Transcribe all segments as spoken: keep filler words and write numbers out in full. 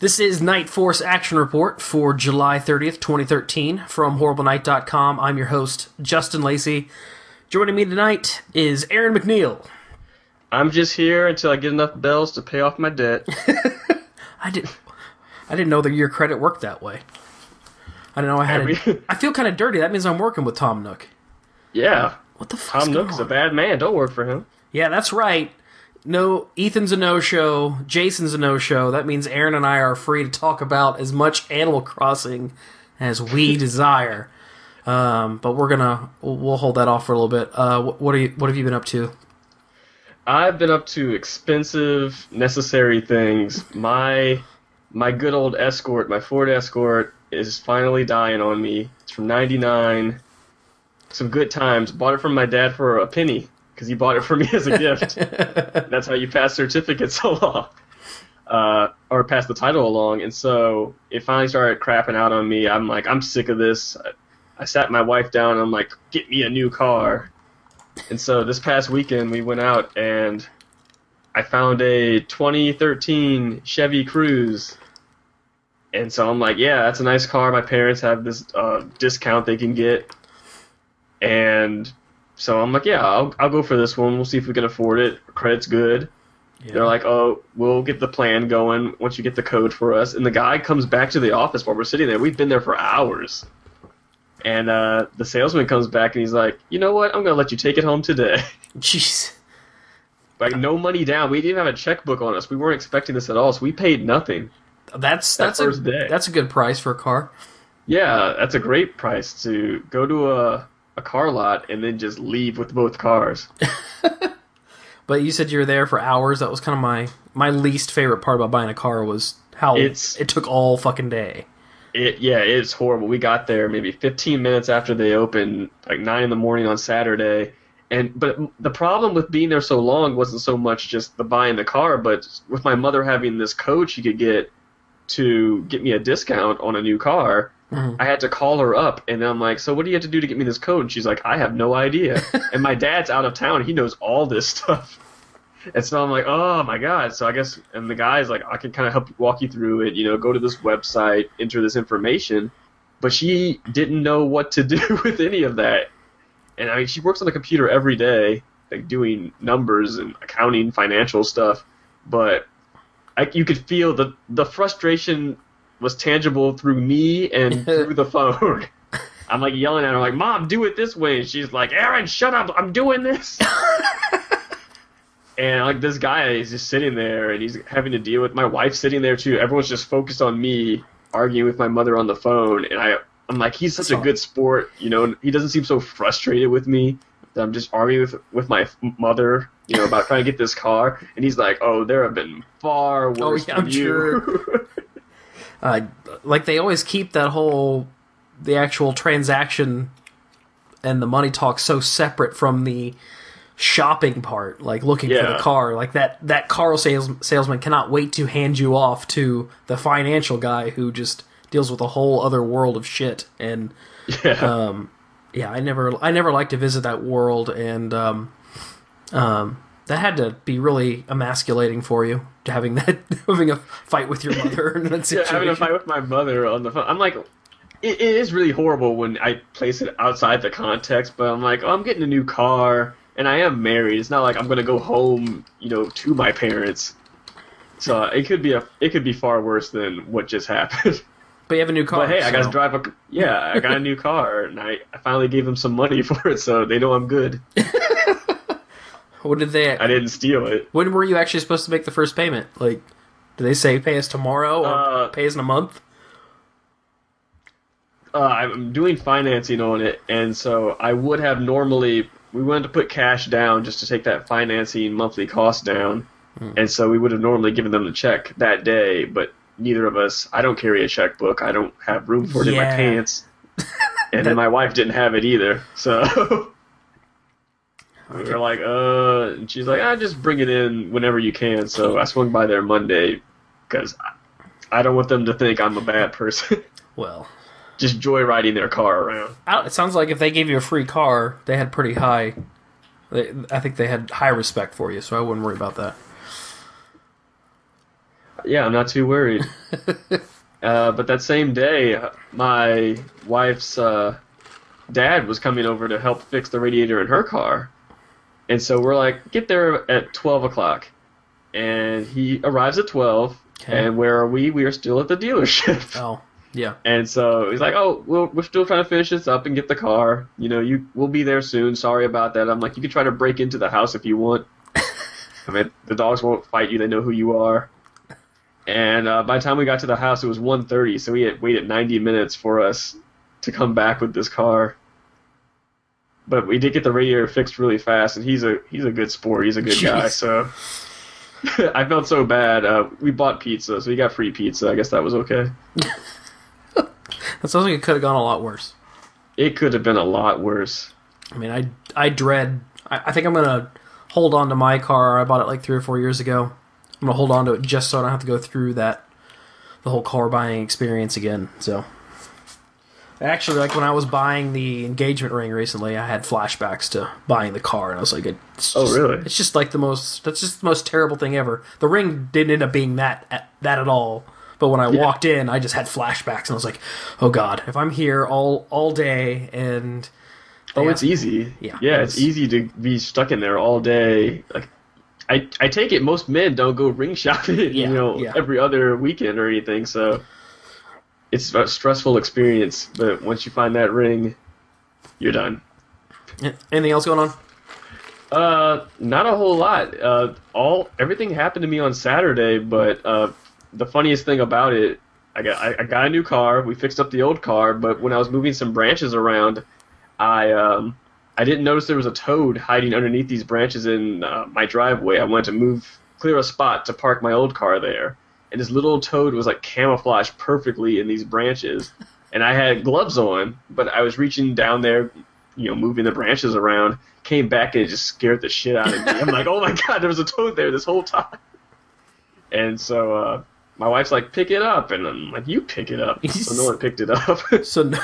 This is Night Force Action Report for July thirtieth, twenty thirteen. From horrible night dot com, I'm your host, Justin Lacey. Joining me tonight is Aaron McNeil. I'm just here until I get enough bells to pay off my debt. I didn't I didn't know that your credit worked that way. I didn't know I had Every- it. I feel kind of dirty. That means I'm working with Tom Nook. Yeah. What the fuck's Tom going Nook's on? a bad man. Don't work for him. Yeah, that's right. No, Ethan's a no-show. Jason's a no-show. That means Aaron and I are free to talk about as much Animal Crossing as we desire. Um, but we're gonna we'll hold that off for a little bit. Uh, what, what are you? What have you been up to? I've been up to expensive, necessary things. My my good old Escort, my Ford Escort, is finally dying on me. It's from ninety-nine. Some good times. Bought it from my dad for a penny because he bought it for me as a gift. That's how you pass certificates along, uh, or pass the title along. And so it finally started crapping out on me. I'm like, I'm sick of this. I, I sat my wife down and I'm like, get me a new car. And so this past weekend we went out and I found a twenty thirteen Chevy Cruze. And so I'm like, yeah, that's a nice car. My parents have this uh, discount they can get. And so I'm like, yeah, I'll, I'll go for this one. We'll see if we can afford it. Credit's good. Yeah. They're like, oh, we'll get the plan going once you get the code for us. And the guy comes back to the office while we're sitting there. We've been there for hours. And uh, the salesman comes back and he's like, you know what? I'm going to let you take it home today. Jeez. Like, no money down. We didn't have a checkbook on us. We weren't expecting this at all, so we paid nothing. That's That that's a first day. that's a good price for a car. Yeah, that's a great price to go to a, a car lot and then just leave with both cars. But you said you were there for hours. That was kind of my my least favorite part about buying a car was how It's- it took all fucking day. It yeah, it's horrible. We got there maybe fifteen minutes after they opened, like nine in the morning on Saturday. And but the problem with being there so long wasn't so much just the buying the car, but with my mother having this code she could get to get me a discount on a new car, Mhm. I had to call her up, and I'm like, so what do you have to do to get me this code? And she's like, I have no idea. And my dad's out of town, he knows all this stuff. And so I'm like, oh my god. So I guess, and the guy's like, I can kind of help you walk you through it, you know, go to this website, enter this information. But she didn't know what to do with any of that. And I mean, she works on the computer every day, like doing numbers and accounting, financial stuff. But I, you could feel the the frustration was tangible through me and through the phone. I'm like yelling at her, like, Mom, do it this way. And she's like, Aaron, shut up, I'm doing this. And like this guy is just sitting there, and he's having to deal with my wife sitting there too. Everyone's just focused on me arguing with my mother on the phone, and I, I'm like, he's such a good sport, you know. And he doesn't seem so frustrated with me that I'm just arguing with with my mother, you know, about trying to get this car. And he's like, oh, there have been far worse Oh, yeah, than I'm you. sure. Uh, like they always keep that whole the actual transaction and the money talk so separate from the shopping part, like looking for Yeah. the car. Like that that car sales, salesman cannot wait to hand you off to the financial guy who just deals with a whole other world of shit. And Yeah. um, yeah, I never I never liked to visit that world, and um, um, that had to be really emasculating for you, to having that having a fight with your mother in that Yeah, situation. having a fight with my mother on the phone. I'm like, it, it is really horrible when I place it outside the context, but I'm like, oh, I'm getting a new car, and I am married. It's not like I'm gonna go home, you know, to my parents. So it could be a, it could be far worse than what just happened. But you have a new car. But hey, I got to so- drive a, yeah, I got a new car, and I, I finally gave them some money for it, so they know I'm good. What did they? I didn't steal it. When were you actually supposed to make the first payment? Like, do they say pay us tomorrow or Uh, pay us in a month? Uh, I'm doing financing on it, and so I would have normally, we wanted to put cash down just to take that financing monthly cost down, Hmm. and so we would have normally given them the check that day, but neither of us, I don't carry a checkbook, I don't have room for it in my Yeah. pants, and then my wife didn't have it either, so we were like, uh, and she's like, ah, just bring it in whenever you can, so I swung by there Monday, because I, I don't want them to think I'm a bad person. Well, Just joyriding their car around. I- it sounds like if they gave you a free car, they had pretty high. They, I think they had high respect for you, so I wouldn't worry about that. Yeah, I'm not too worried. uh, but that same day, my wife's uh, dad was coming over to help fix the radiator in her car. And so we're like, get there at twelve o'clock. And he arrives at twelve. Okay. And where are we? We are still at the dealership. Oh, yeah. And so he's like, oh, we're, we're still trying to finish this up and get the car. You know, you we'll be there soon. Sorry about that. I'm like, you can try to break into the house if you want. I mean, the dogs won't fight you. They know who you are. And uh, by the time we got to the house, it was one thirty. So he had waited ninety minutes for us to come back with this car. But we did get the radiator fixed really fast. And he's a he's a good sport. He's a good Jeez. guy. So I felt so bad. Uh, we bought pizza, so we got free pizza. I guess that was okay. That sounds like it could have gone a lot worse. It could have been a lot worse. I mean, I, I dread... I, I think I'm going to hold on to my car. I bought it like three or four years ago. I'm going to hold on to it just so I don't have to go through that, the whole car buying experience again. So, actually, like when I was buying the engagement ring recently, I had flashbacks to buying the car, and I was like, it's just, "Oh, really?" It's just like the most. That's just the most terrible thing ever. The ring didn't end up being that that at all. But when I yeah. walked in, I just had flashbacks, and I was like, "Oh God, if I'm here all all day and." Oh, it's easy. Yeah, yeah, it it's easy to be stuck in there all day. Like, I I take it most men don't go ring shopping, yeah, you know, yeah. every other weekend or anything. So it's a stressful experience. But once you find that ring, you're done. Anything else going on? Uh, not a whole lot. Uh, all everything happened to me on Saturday, but uh, the funniest thing about it, I got I, I got a new car. We fixed up the old car, but when I was moving some branches around, I um I didn't notice there was a toad hiding underneath these branches in uh, my driveway. I wanted to move clear a spot to park my old car there, and this little toad was like camouflaged perfectly in these branches. And I had gloves on, but I was reaching down there, you know, moving the branches around. Came back and it just scared the shit out of me. I'm like, oh my God, there was a toad there this whole time. And so uh, my wife's like, pick it up, and I'm like, you pick it up. So no one picked it up. So. No-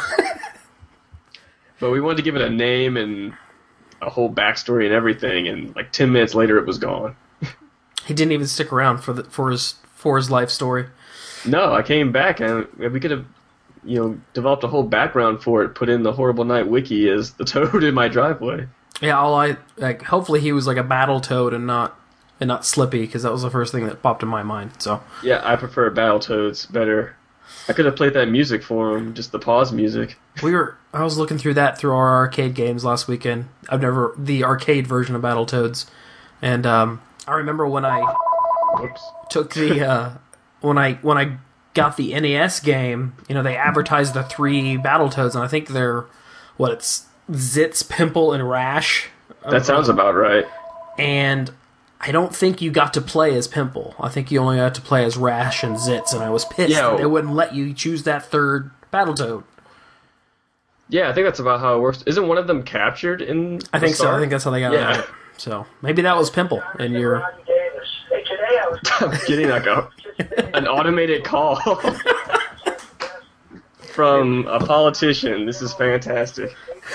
But we wanted to give it a name and a whole backstory and everything, and like ten minutes later, it was gone. He didn't even stick around for the for his for his life story. No, I came back and we could have, you know, developed a whole background for it. Put in the Horrible Night wiki as the toad in my driveway. Yeah, all I like. Hopefully, he was like a battle toad and not and not Slippy, because that was the first thing that popped in my mind. So yeah, I prefer battle toads better. I could have played that music for him, just the pause music. We were. I was looking through that through our arcade games last weekend. I've never the arcade version of Battletoads, and um, I remember when I Whoops. took the uh, when I when I got the N E S game. You know, they advertised the three Battletoads, and I think they're what it's Zitz, Pimple, and Rash. That sounds about right. And I don't think you got to play as Pimple. I think you only got to play as Rash and Zitz, and I was pissed yeah, that they wouldn't let you choose that third Battletoad. Yeah, I think that's about how it works. Isn't one of them captured in I think start? so. I think that's how they got yeah. it. So maybe that was Pimple, and you're... I'm getting like a, an automated call from a politician. This is fantastic.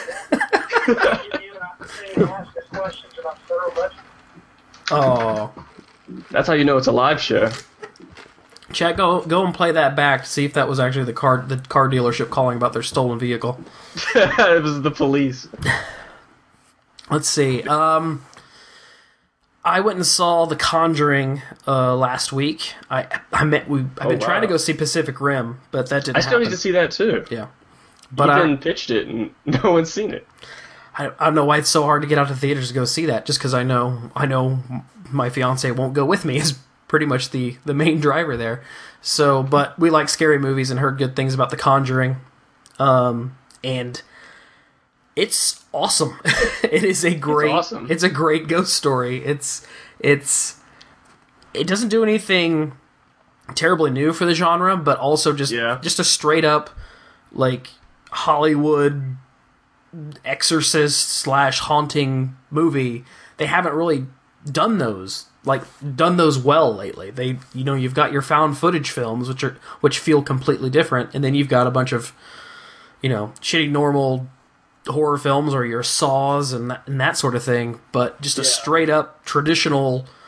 Oh, that's how you know it's a live show. Chat, go go and play that back. See if that was actually the car the car dealership calling about their stolen vehicle. It was the police. Let's see. Um, I went and saw The Conjuring uh, last week. I I met we. I've oh, been wow. trying to go see Pacific Rim, but that didn't. I still happen. need to see that too. Yeah, but Ethan I pitched it and no one's seen it. I, I don't know why it's so hard to get out to theaters to go see that. Just because I know I know my fiance won't go with me is pretty much the, the main driver there. So, but we like scary movies and heard good things about The Conjuring, um, and it's awesome. It is a great. It's awesome. It's a great ghost story. It's it's it doesn't do anything terribly new for the genre, but also just yeah. just a straight up like Hollywood exorcist slash haunting movie. They haven't really done those like done those well lately. They you know you've got your found footage films which are which feel completely different, and then you've got a bunch of you know shitty normal horror films or your Saws and that, and that sort of thing. But just a yeah. straight up traditional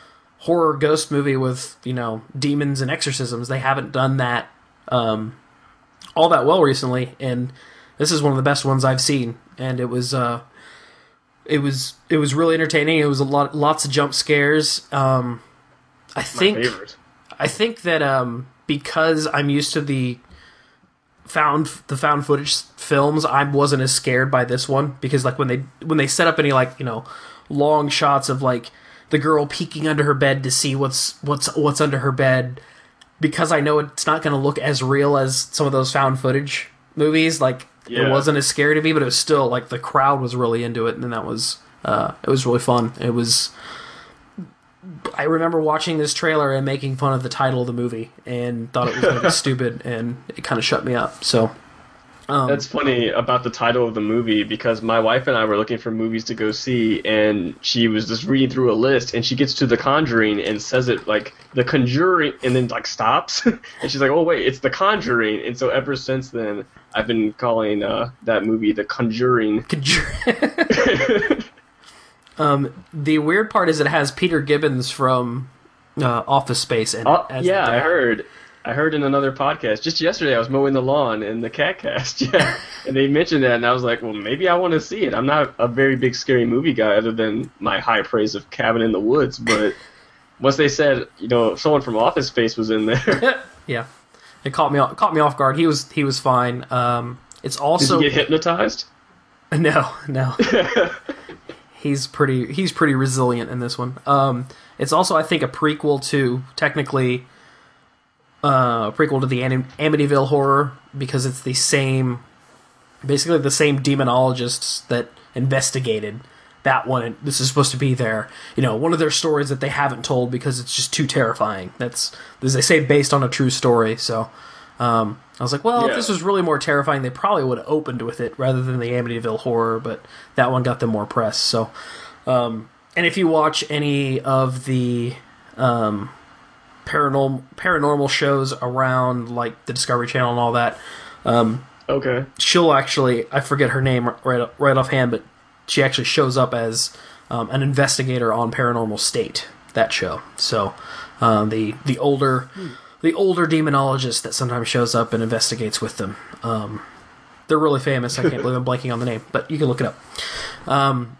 horror ghost movie with, you know, demons and exorcisms. They haven't done that um, all that well recently, and this is one of the best ones I've seen. And it was uh, it was it was really entertaining. It was a lot lots of jump scares. Um, I think My favorite. I think that um, because I'm used to the found the found footage films, I wasn't as scared by this one, because like when they when they set up any like, you know, long shots of like the girl peeking under her bed to see what's what's what's under her bed, because I know it's not going to look as real as some of those found footage movies, like Yeah. it wasn't as scary to me, but it was still like the crowd was really into it, and that was uh, it was really fun. It was. I remember watching this trailer and making fun of the title of the movie and thought it was going to be stupid, and it kind of shut me up. So um, That's funny about the title of the movie, because my wife and I were looking for movies to go see, and she was just reading through a list, and she gets to The Conjuring and says it like The Conjuring, and then like stops, and she's like, "Oh wait, it's The Conjuring." And so ever since then, I've been calling uh, that movie The Conjuring. um, the weird part is it has Peter Gibbons from uh, Office Space in it. Oh, as yeah, the I dad. heard. I heard in another podcast just yesterday. I was mowing the lawn in the CatCast, yeah, and they mentioned that, and I was like, well, maybe I want to see it. I'm not a very big scary movie guy, other than my high praise of Cabin in the Woods. But once they said, you know, someone from Office Space was in there, Yeah, it caught me off, caught me off guard. He was he was fine. Um, it's did also you get hypnotized? no no. He's pretty he's pretty resilient in this one. Um, it's also, I think, a prequel to technically. Uh, prequel to the Am- Amityville Horror, because it's the same, basically the same demonologists that investigated that one. This is supposed to be their, you know, one of their stories that they haven't told because it's just too terrifying. That's, as they say, based on a true story. So um, I was like, well, Yeah. if this was really more terrifying, they probably would have opened with it rather than the Amityville Horror, but that one got them more press. So, um, and if you watch any of the um, paranormal paranormal shows around like the Discovery Channel and all that, um, Okay. she'll actually, I forget her name right right offhand, but she actually shows up as um, an investigator on Paranormal State, that show. So um, the the older the older demonologist that sometimes shows up and investigates with them. Um, they're really famous. I can't believe I'm blanking on the name, but you can look it up. Um,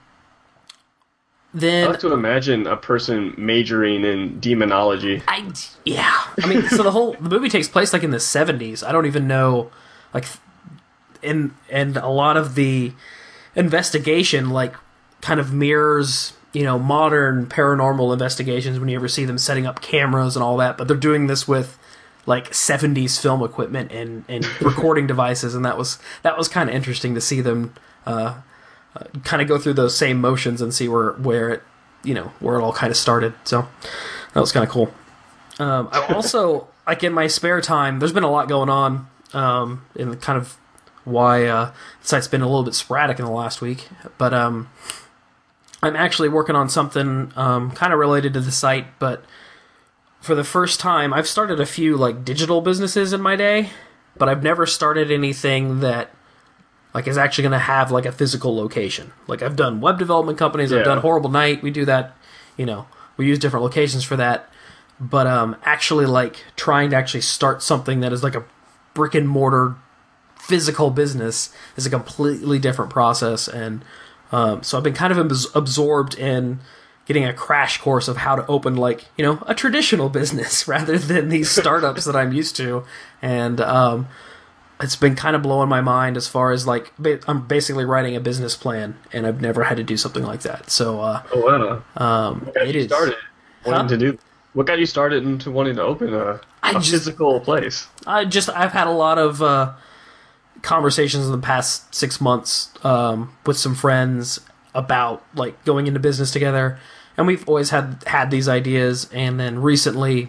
I then like to imagine a person majoring in demonology. I yeah. I mean, so the whole the movie takes place like in the seventies. I don't even know, like, and and a lot of the investigation like kind of mirrors, you know, modern paranormal investigations when you ever see them setting up cameras and all that. But they're doing this with like seventies film equipment and and recording devices, and that was that was kind of interesting to see them. Uh, Uh, kind of go through those same motions and see where where it, you know, where it all kind of started. So that was kind of cool. Um, I also, like, in my spare time, there's been a lot going on, um, and kind of why uh, the site's been a little bit sporadic in the last week. But um, I'm actually working on something um, kind of related to the site. But for the first time, I've started a few like digital businesses in my day, but I've never started anything that like is actually going to have like a physical location. Like I've done web development companies, Yeah. I've done Horrible Night. We do that, you know, we use different locations for that. But um, actually like trying to actually start something that is like a brick and mortar physical business is a completely different process. And um, so I've been kind of abs- absorbed in getting a crash course of how to open like, you know, a traditional business rather than these startups that I'm used to. And um, it's been kind of blowing my mind as far as like ba- I'm basically writing a business plan, and I've never had to do something like that. So uh, Oh wow! um, What got it you is. started wanting Huh? to do? What got you started into wanting to open a, I a just- physical place? I just I've had a lot of uh, conversations in the past six months um, with some friends about like going into business together, and we've always had had these ideas. And then recently,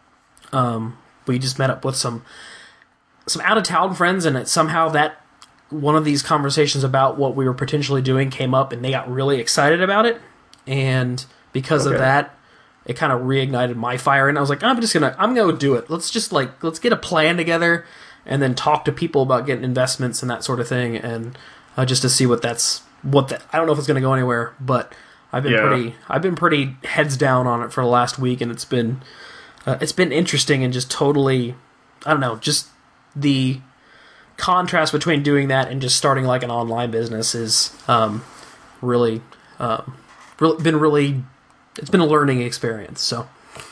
um, we just met up with some some out of town friends, and it, somehow that one of these conversations about what we were potentially doing came up, and they got really excited about it. And because of Okay. that, it kind of reignited my fire, and I was like, I'm just gonna, I'm gonna do it. Let's just like, let's get a plan together, and then talk to people about getting investments and that sort of thing, and uh, just to see what that's, what that. I don't know if it's gonna go anywhere, but I've been Yeah. pretty I've been pretty heads down on it for the last week, and it's been uh, it's been interesting and just totally, I don't know, just the contrast between doing that and just starting like an online business is um, really, um, really been really it's been a learning experience. So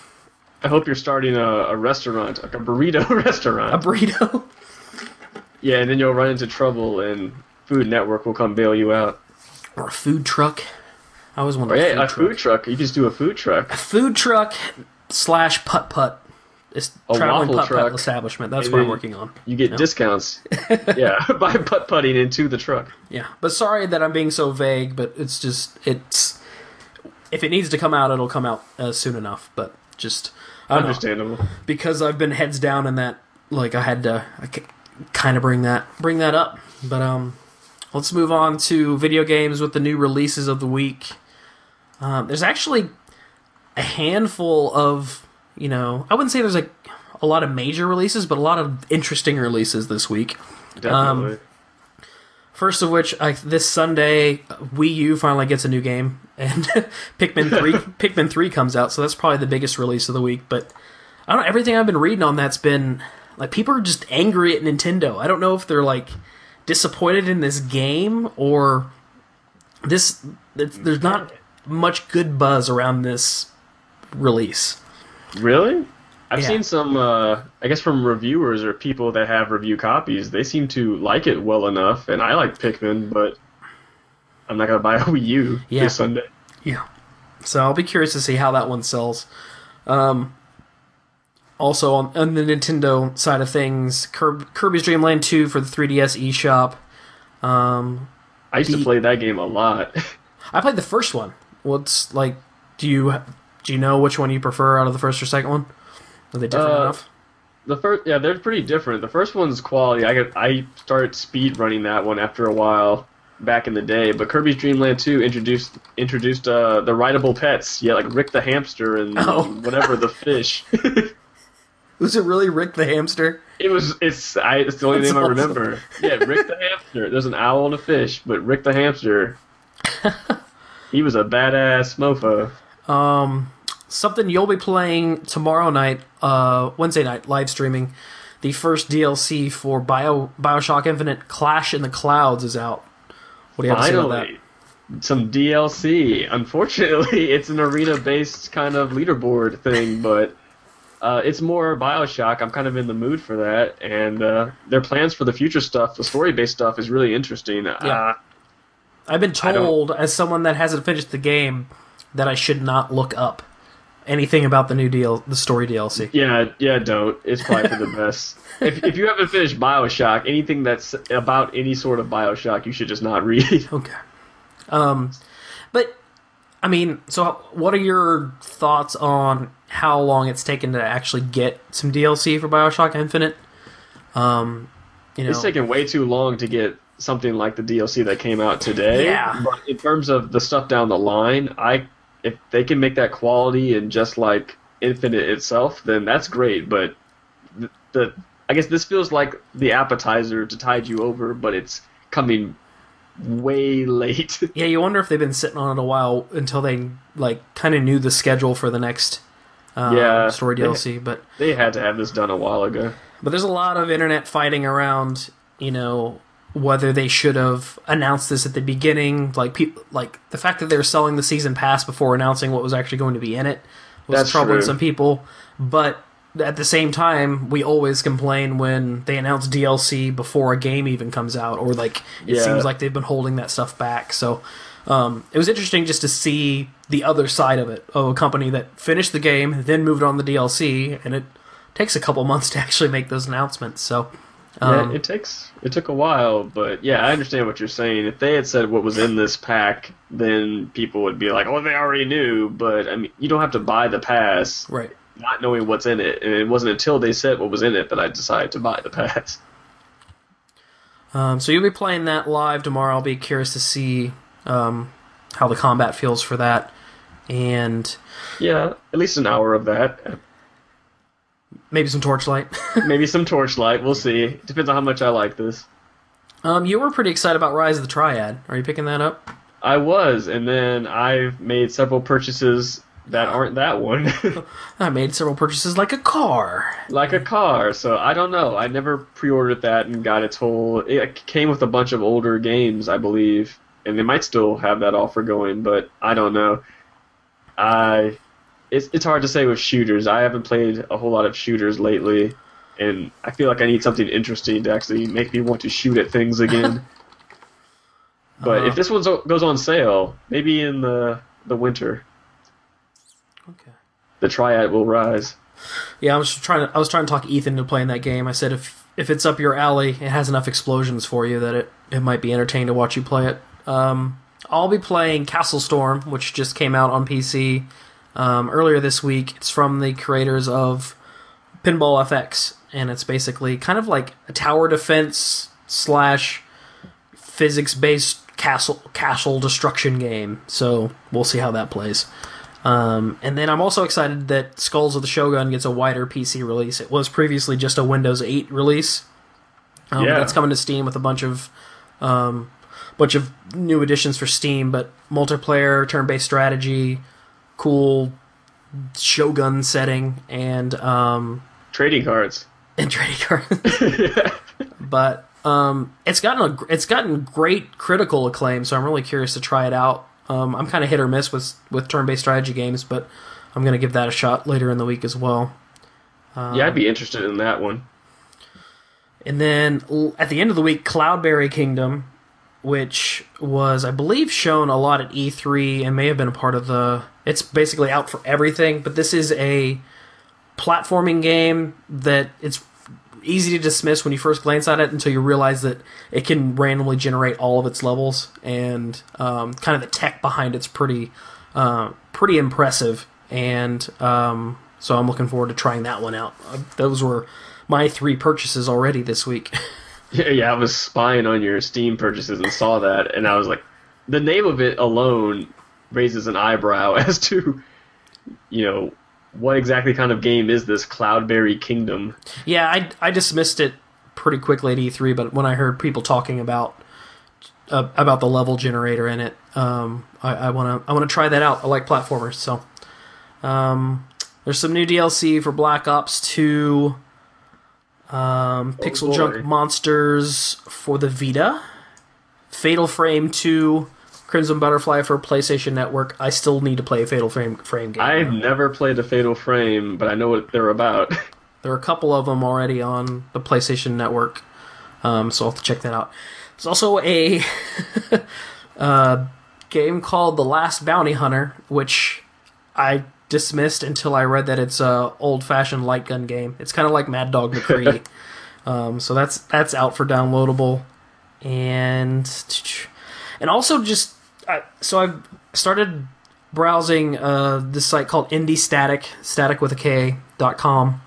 I hope you're starting a, a restaurant, like a burrito restaurant. a burrito. Yeah, and then you'll run into trouble, and Food Network will come bail you out. Or a food truck. I always wanted Or, a yeah, food a truck. food truck. You just do a food truck. Food truck slash putt putt. It's A traveling waffle putt putt truck. establishment. That's And what I'm then working on. You get No. discounts. Yeah, by putt putting into the truck. Yeah, but sorry that I'm being so vague. But it's just it's if it needs to come out, it'll come out uh, soon enough. But just I don't know, Understandable. because I've been heads down in that. Like I had to I kind of bring that bring that up. But um, let's move on to video games with the new releases of the week. Um, there's actually a handful of, you know, I wouldn't say there's like a lot of major releases, but a lot of interesting releases this week. Definitely. First of which, I, this Sunday, Wii U finally gets a new game, and Pikmin three Pikmin three comes out, so that's probably the biggest release of the week. But I don't know, everything I've been reading on that's been like people are just angry at Nintendo. I don't know if they're like disappointed in this game or this. There's not much good buzz around this release. Really? I've Yeah. seen some, uh, I guess from reviewers or people that have review copies, they seem to like it well enough, and I like Pikmin, but I'm not going to buy a Wii U Yeah. this Sunday. Yeah. So I'll be curious to see how that one sells. Um, also, on, on the Nintendo side of things, Kirb, Kirby's Dream Land two for the three D S eShop. Um, I used The- to play that game a lot. I played the first one. What's like? Do you do you know which one you prefer out of the first or second one? Are they different Uh, enough? The first, yeah, they're pretty different. The first one's quality. I got, I started speed running that one after a while back in the day. But Kirby's Dream Land two introduced introduced uh, the rideable pets. Yeah, like Rick the hamster and Oh. whatever the fish. Was it really Rick the hamster? It was. It's. I. It's the only That's name I awesome. remember. Yeah, Rick the hamster. There's an owl and a fish, but Rick the hamster. He was a badass mofo. Um, something you'll be playing tomorrow night, uh, Wednesday night, live streaming. The first D L C for Bio Bioshock Infinite, Clash in the Clouds, is out. What do you have to say about that? Finally, some D L C. Unfortunately, it's an arena-based kind of leaderboard thing, but uh, it's more Bioshock. I'm kind of in the mood for that, and uh, their plans for the future stuff, the story-based stuff, is really interesting. Uh, I've been I don't- told, as someone that hasn't finished the game, that I should not look up anything about the new deal, the story D L C. Yeah, yeah, don't. It's probably for the best. If if you haven't finished Bioshock, anything that's about any sort of Bioshock, you should just not read. Okay. Um, but I mean, so what are your thoughts on how long it's taken to actually get some D L C for Bioshock Infinite? Um, you know, It's taken way too long to get something like the D L C that came out today. Yeah. But in terms of the stuff down the line, I if they can make that quality and just like Infinite itself, then that's great. But the, the I guess this feels like the appetizer to tide you over, but it's coming way late. yeah, you wonder if they've been sitting on it a while until they like kind of knew the schedule for the next um, Yeah, story they- D L C. But They had to have this done a while ago. but there's a lot of internet fighting around, you know, whether they should have announced this at the beginning. Like people, like the fact that they were selling the season pass before announcing what was actually going to be in it was That's troubling true. some people. But at the same time, we always complain when they announce D L C before a game even comes out, or like it Yeah. seems like they've been holding that stuff back. So um, it was interesting just to see the other side of it, of a company that finished the game, then moved on the D L C, and it takes a couple months to actually make those announcements. So um, Yeah, it takes it took a while, but yeah, I understand what you're saying. If they had said what was in this pack, then people would be like, "Oh, they already knew." But I mean, you don't have to buy the pass right. not knowing what's in it, and it wasn't until they said what was in it that I decided to buy the pass. Um, so you'll be playing that live tomorrow. I'll be curious to see um, how the combat feels for that, and Yeah, at least an hour of that. maybe some Torchlight. Maybe some Torchlight. We'll see. Depends on how much I like this. um, you were pretty excited about Rise of the Triad. Are you picking that up? I was, and then I've made several purchases that aren't that one. I made several purchases like a car. Like a car, so I don't know. I never pre-ordered that and got its whole... It came with a bunch of older games, I believe, and they might still have that offer going, but I don't know. I... It's, it's hard to say with shooters. I haven't played a whole lot of shooters lately, and I feel like I need something interesting to actually make me want to shoot at things again. But uh, if this one goes on sale, maybe in the the winter, okay, the triad will rise. Yeah, I was trying to I was trying to talk Ethan into playing that game. I said if if it's up your alley, it has enough explosions for you that it, it might be entertaining to watch you play it. Um, I'll be playing Castle Storm, which just came out on P C um, earlier this week. It's from the creators of Pinball F X, and it's basically kind of like a tower defense slash physics-based castle castle destruction game. So we'll see how that plays. Um, and then I'm also excited that Skulls of the Shogun gets a wider P C release. It was previously just a Windows eight release. Um, yeah. That's coming to Steam with a bunch of um, bunch of new additions for Steam, but multiplayer, turn-based strategy, cool Shogun setting, and um, trading cards. And trading cards. But um, it's gotten a, it's gotten great critical acclaim, so I'm really curious to try it out. Um, I'm kind of hit or miss with, with turn-based strategy games, but I'm going to give that a shot later in the week as well. Um, yeah, I'd be interested in that one. And then at the end of the week, Cloudberry Kingdom, which was, I believe, shown a lot at E three and may have been a part of the... It's basically out for everything, but this is a platforming game that it's easy to dismiss when you first glance at it until you realize that it can randomly generate all of its levels, and um, kind of the tech behind it's pretty uh, pretty impressive, and um, so I'm looking forward to trying that one out. Uh, those were my three purchases already this week. yeah, yeah, I was spying on your Steam purchases and saw that, and I was like, the name of it alone raises an eyebrow as to, you know, what exactly kind of game is this Cloudberry Kingdom? Yeah, I, I dismissed it pretty quickly at E three, but when I heard people talking about uh, about the level generator in it, um, I want to I want to try that out. I like platformers, so um, there's some new D L C for Black Ops two, um, oh, Pixel boy. Junk Monsters for the Vita, Fatal Frame two. Crimson Butterfly for PlayStation Network. I still need to play a Fatal Frame frame game. I've though. never played a Fatal Frame, but I know what they're about. There are a couple of them already on the PlayStation Network, um, so I'll have to check that out. There's also a uh, game called The Last Bounty Hunter, which I dismissed until I read that it's a old-fashioned light gun game. It's kind of like Mad Dog McCree. um, so that's that's out for downloadable. And and also just... I, so I've started browsing uh, this site called Indie Static, static with a K, dot com.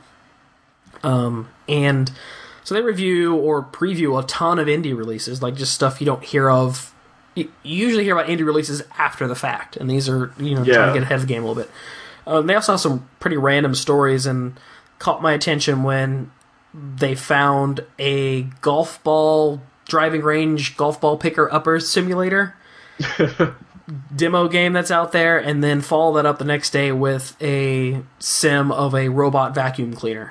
Um, and so they review or preview a ton of indie releases, like just stuff you don't hear of. You, you usually hear about indie releases after the fact, and these are, you know, yeah. trying to get ahead of the game a little bit. Um, they also have some pretty random stories, and caught my attention when they found a golf ball driving range golf ball picker upper simulator demo game that's out there, and then follow that up the next day with a sim of a robot vacuum cleaner.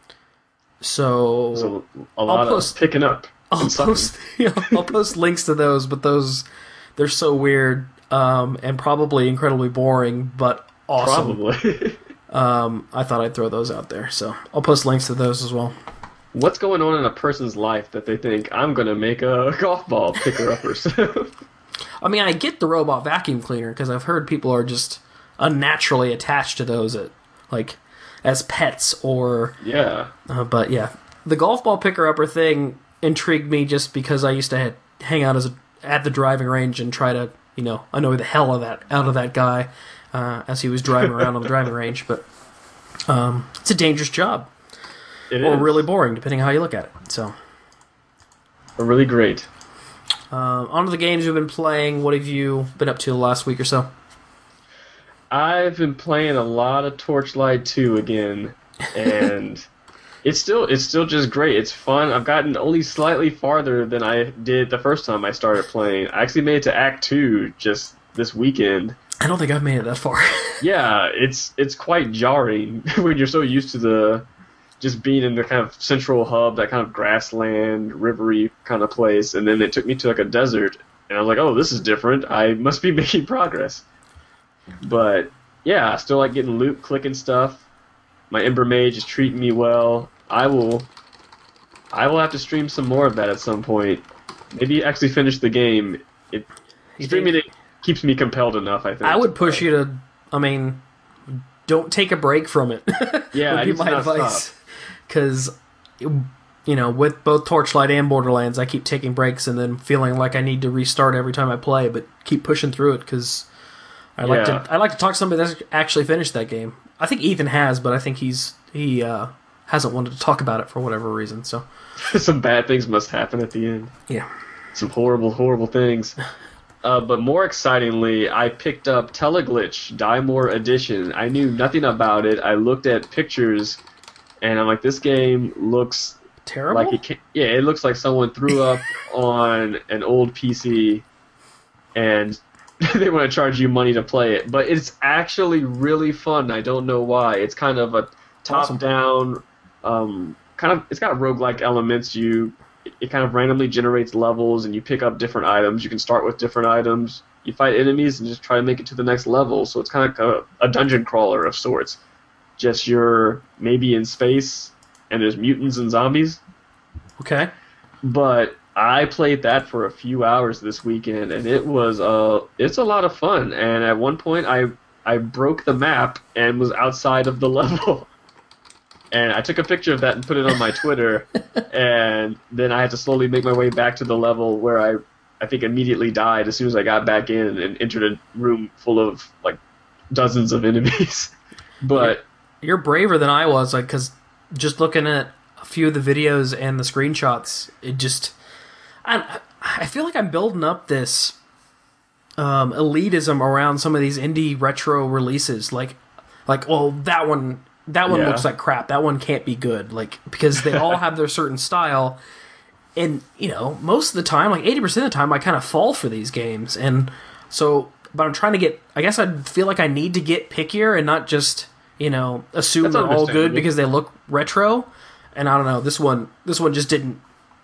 So, so a lot I'll post, of picking up. I'll post, yeah, I'll post links to those, but those they're so weird um, and probably incredibly boring, but awesome. Probably. um, I thought I'd throw those out there, so I'll post links to those as well. What's going on in a person's life that they think, I'm going to make a golf ball picker uppers? I mean, I get the robot vacuum cleaner because I've heard people are just unnaturally attached to those, at, like as pets or yeah. Uh, but yeah, the golf ball picker upper thing intrigued me just because I used to ha- hang out as a, at the driving range and try to, you know, annoy the hell of that out of that guy uh, as he was driving around on the driving range. But um, it's a dangerous job, It or is. really boring, depending on how you look at it. So, Or really great. Um, on to the games we've been playing. What have you been up to the last week or so? I've been playing a lot of Torchlight two again, and It's still it's still just great. It's fun. I've gotten only slightly farther than I did the first time I started playing. I actually made it to Act Two just this weekend. I don't think I've made it that far. Yeah, it's it's quite jarring when you're so used to the just being in the kind of central hub, that kind of grassland, rivery kind of place, and then it took me to like a desert, and I was like, oh, this is different. I must be making progress. But yeah, I still like getting loot, clicking stuff. My Ember Mage is treating me well. I will, I will have to stream some more of that at some point. Maybe actually finish the game. It You streaming think- it keeps me compelled enough, I think. I would push you to. I mean, don't take a break from it. Yeah, would I be need to my not advice. Because, you know, with both Torchlight and Borderlands, I keep taking breaks and then feeling like I need to restart every time I play. But keep pushing through it because I like Yeah. to. I like to talk to somebody that's actually finished that game. I think Ethan has, but I think he's he uh, hasn't wanted to talk about it for whatever reason. So Some bad things must happen at the end. yeah, Some horrible, horrible things. Uh, but more excitingly, I picked up Teleglitch Die More Edition. I knew nothing about it. I looked at pictures, and I'm like, this game looks terrible. like it. Can- yeah, it looks like someone threw up on an old P C, and they want to charge you money to play it. But it's actually really fun. I don't know why. It's kind of a top-down, um, kind of. It's got roguelike elements. You it kind of randomly generates levels, and you pick up different items. You can start with different items. You fight enemies and just try to make it to the next level. So it's kind of like a, a dungeon crawler of sorts. Just you're maybe in space, and there's mutants and zombies. Okay. But I played that for a few hours this weekend, and it was uh, it's a lot of fun. And at one point, I I broke the map and was outside of the level. And I took a picture of that and put it on my Twitter, and then I had to slowly make my way back to the level where I, I think, immediately died as soon as I got back in and entered a room full of, like, dozens of enemies. But You're braver than I was, like, because just looking at a few of the videos and the screenshots, it just... I, I feel like I'm building up this um, elitism around some of these indie retro releases. Like, like, well, that one... That one Yeah. looks like crap. That one can't be good. Like, because they all have their certain style. And, you know, most of the time, like eighty percent of the time, I kind of fall for these games. And so, but I'm trying to get, I guess I feel like I need to get pickier and not just, you know, assume That's they're all good understandable. because they look retro. And I don't know, this one, this one just didn't,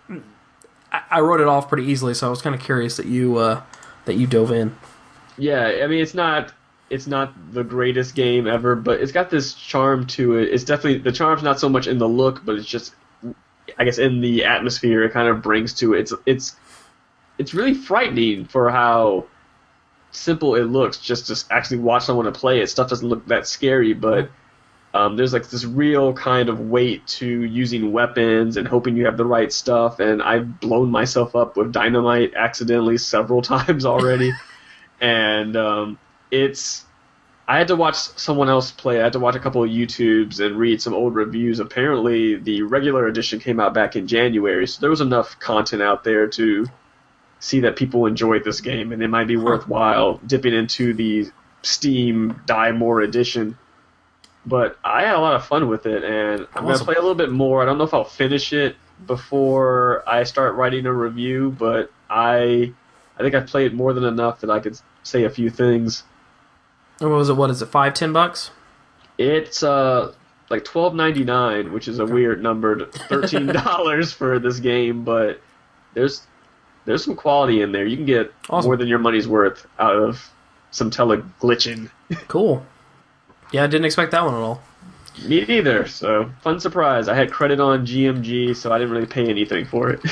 I, I wrote it off pretty easily. So I was kind of curious that you, uh, that you dove in. yeah, I mean, it's not it's not the greatest game ever, but it's got this charm to it. It's definitely, the charm's not so much in the look, but it's just, I guess, in the atmosphere it kind of brings to it. It's it's it's really frightening for how simple it looks. Just to actually watch someone play it, stuff doesn't look that scary, but um, there's like this real kind of weight to using weapons and hoping you have the right stuff. And I've blown myself up with dynamite accidentally several times already, and um, it's. I had to watch someone else play. I had to watch a couple of YouTubes and read some old reviews. Apparently, the regular edition came out back in January, so there was enough content out there to see that people enjoyed this game, and it might be worthwhile dipping into the Steam Die More edition. But I had a lot of fun with it, and I'm going to Awesome. play a little bit more. I don't know if I'll finish it before I start writing a review, but I, I think I've played more than enough that I could say a few things. What was it? What is it? Five, ten bucks? It's uh like twelve ninety nine, which is a weird number, thirteen dollars for this game, but there's there's some quality in there. You can get Awesome. more than your money's worth out of some teleglitching. Cool. Yeah, I didn't expect that one at all. Me neither. So fun surprise. I had credit on G M G, so I didn't really pay anything for it.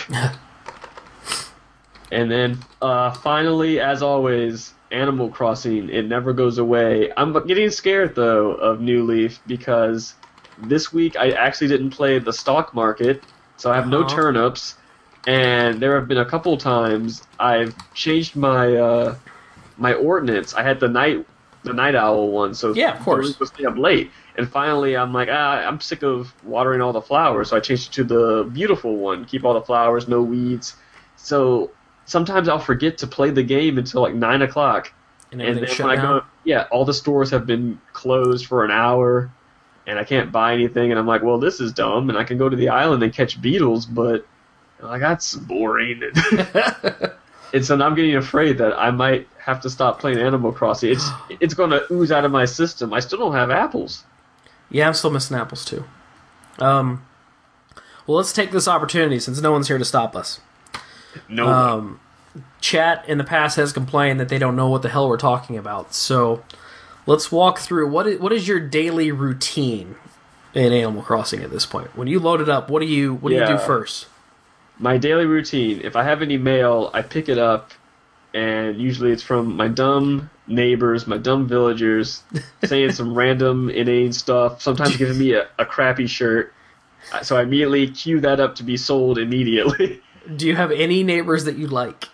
And then uh, finally, as always, Animal Crossing, it never goes away. I'm getting scared, though, of New Leaf, because this week I actually didn't play the stock market, so I have no Uh-huh. turnips, and there have been a couple times I've changed my uh, my ordinance. I had the night the night owl one, so Yeah, of course. I was supposed to stay up late. And finally, I'm like, ah, I'm sick of watering all the flowers, so I changed it to the beautiful one. Keep all the flowers, no weeds. So sometimes I'll forget to play the game until like nine o'clock. And And everything then shut when I down. go, yeah, all the stores have been closed for an hour. and I can't buy anything, and I'm like, well, this is dumb, and I can go to the island and catch beetles, but I'm like, that's boring. And so I'm getting afraid that I might have to stop playing Animal Crossing. It's it's going to ooze out of my system. I still don't have apples. Yeah, I'm still missing apples too. Um, well, let's take this opportunity since no one's here to stop us. No. Um, chat in the past has complained that they don't know what the hell we're talking about. So let's walk through what is, what is your daily routine in Animal Crossing at this point? When you load it up, what do you what do Yeah. you do first? My daily routine, if I have any mail, I pick it up, and usually it's from my dumb neighbors, my dumb villagers, saying some random, inane stuff, sometimes giving me a, a crappy shirt. So I immediately queue that up to be sold immediately. Do you have any neighbors that you like?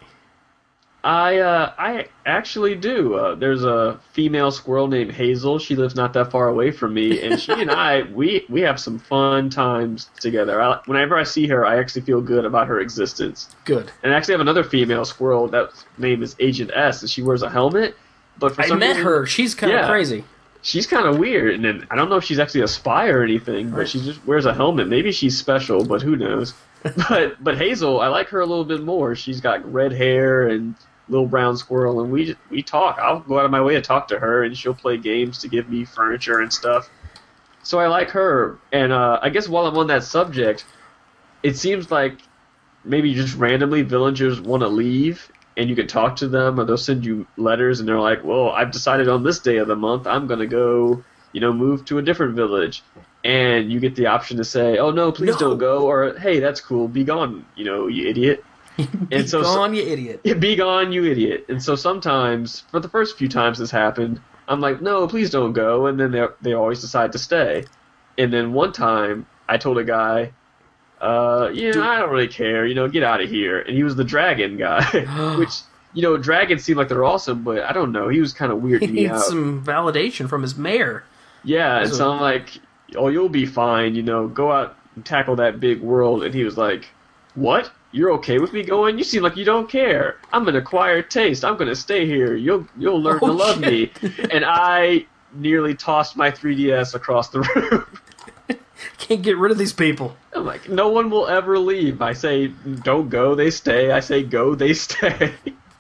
I uh, I actually do. Uh, there's a female squirrel named Hazel. She lives not that far away from me, and she and I we, we have some fun times together. I, whenever I see her, I actually feel good about her existence. Good. And I actually have another female squirrel that name is Agent S, and she wears a helmet. But for I some met reason, her. She's kind of Yeah. crazy. she's kind of weird, and then, I don't know if she's actually a spy or anything, but Right. she just wears a helmet. Maybe she's special, but who knows? but but Hazel, I like her a little bit more. She's got red hair and little brown squirrel, and we we talk. I'll go out of my way to talk to her, and she'll play games to give me furniture and stuff. So I like her, and uh, I guess while I'm on that subject, it seems like maybe just randomly villagers want to leave, and you can talk to them, or they'll send you letters, and they're like, well, I've decided on this day of the month I'm going to go, you know, move to a different village. And you get the option to say, oh, no, please No. don't go, or, hey, that's cool, be gone, you know, you idiot. Be so- gone, you idiot. Yeah, be gone, you idiot. And so sometimes, for the first few times this happened, I'm like, no, please don't go, and then they they always decide to stay. And then one time, I told a guy, uh, yeah, I don't really care, you know, get out of here. And he was the dragon guy, which, you know, dragons seem like they're awesome, but I don't know, he was kind of He weirding me needs out. some validation from his mayor. Yeah, and So- so I'm like, oh, you'll be fine, you know, go out and tackle that big world. And he was like, what? You're okay with me going? You seem like you don't care. I'm an acquired taste. I'm going to stay here. You'll you'll learn Oh, to love shit. me. And I nearly tossed my three D S across the room. Can't get rid of these people. I'm like, no one will ever leave. I say, don't go, they stay. I say, go, they stay.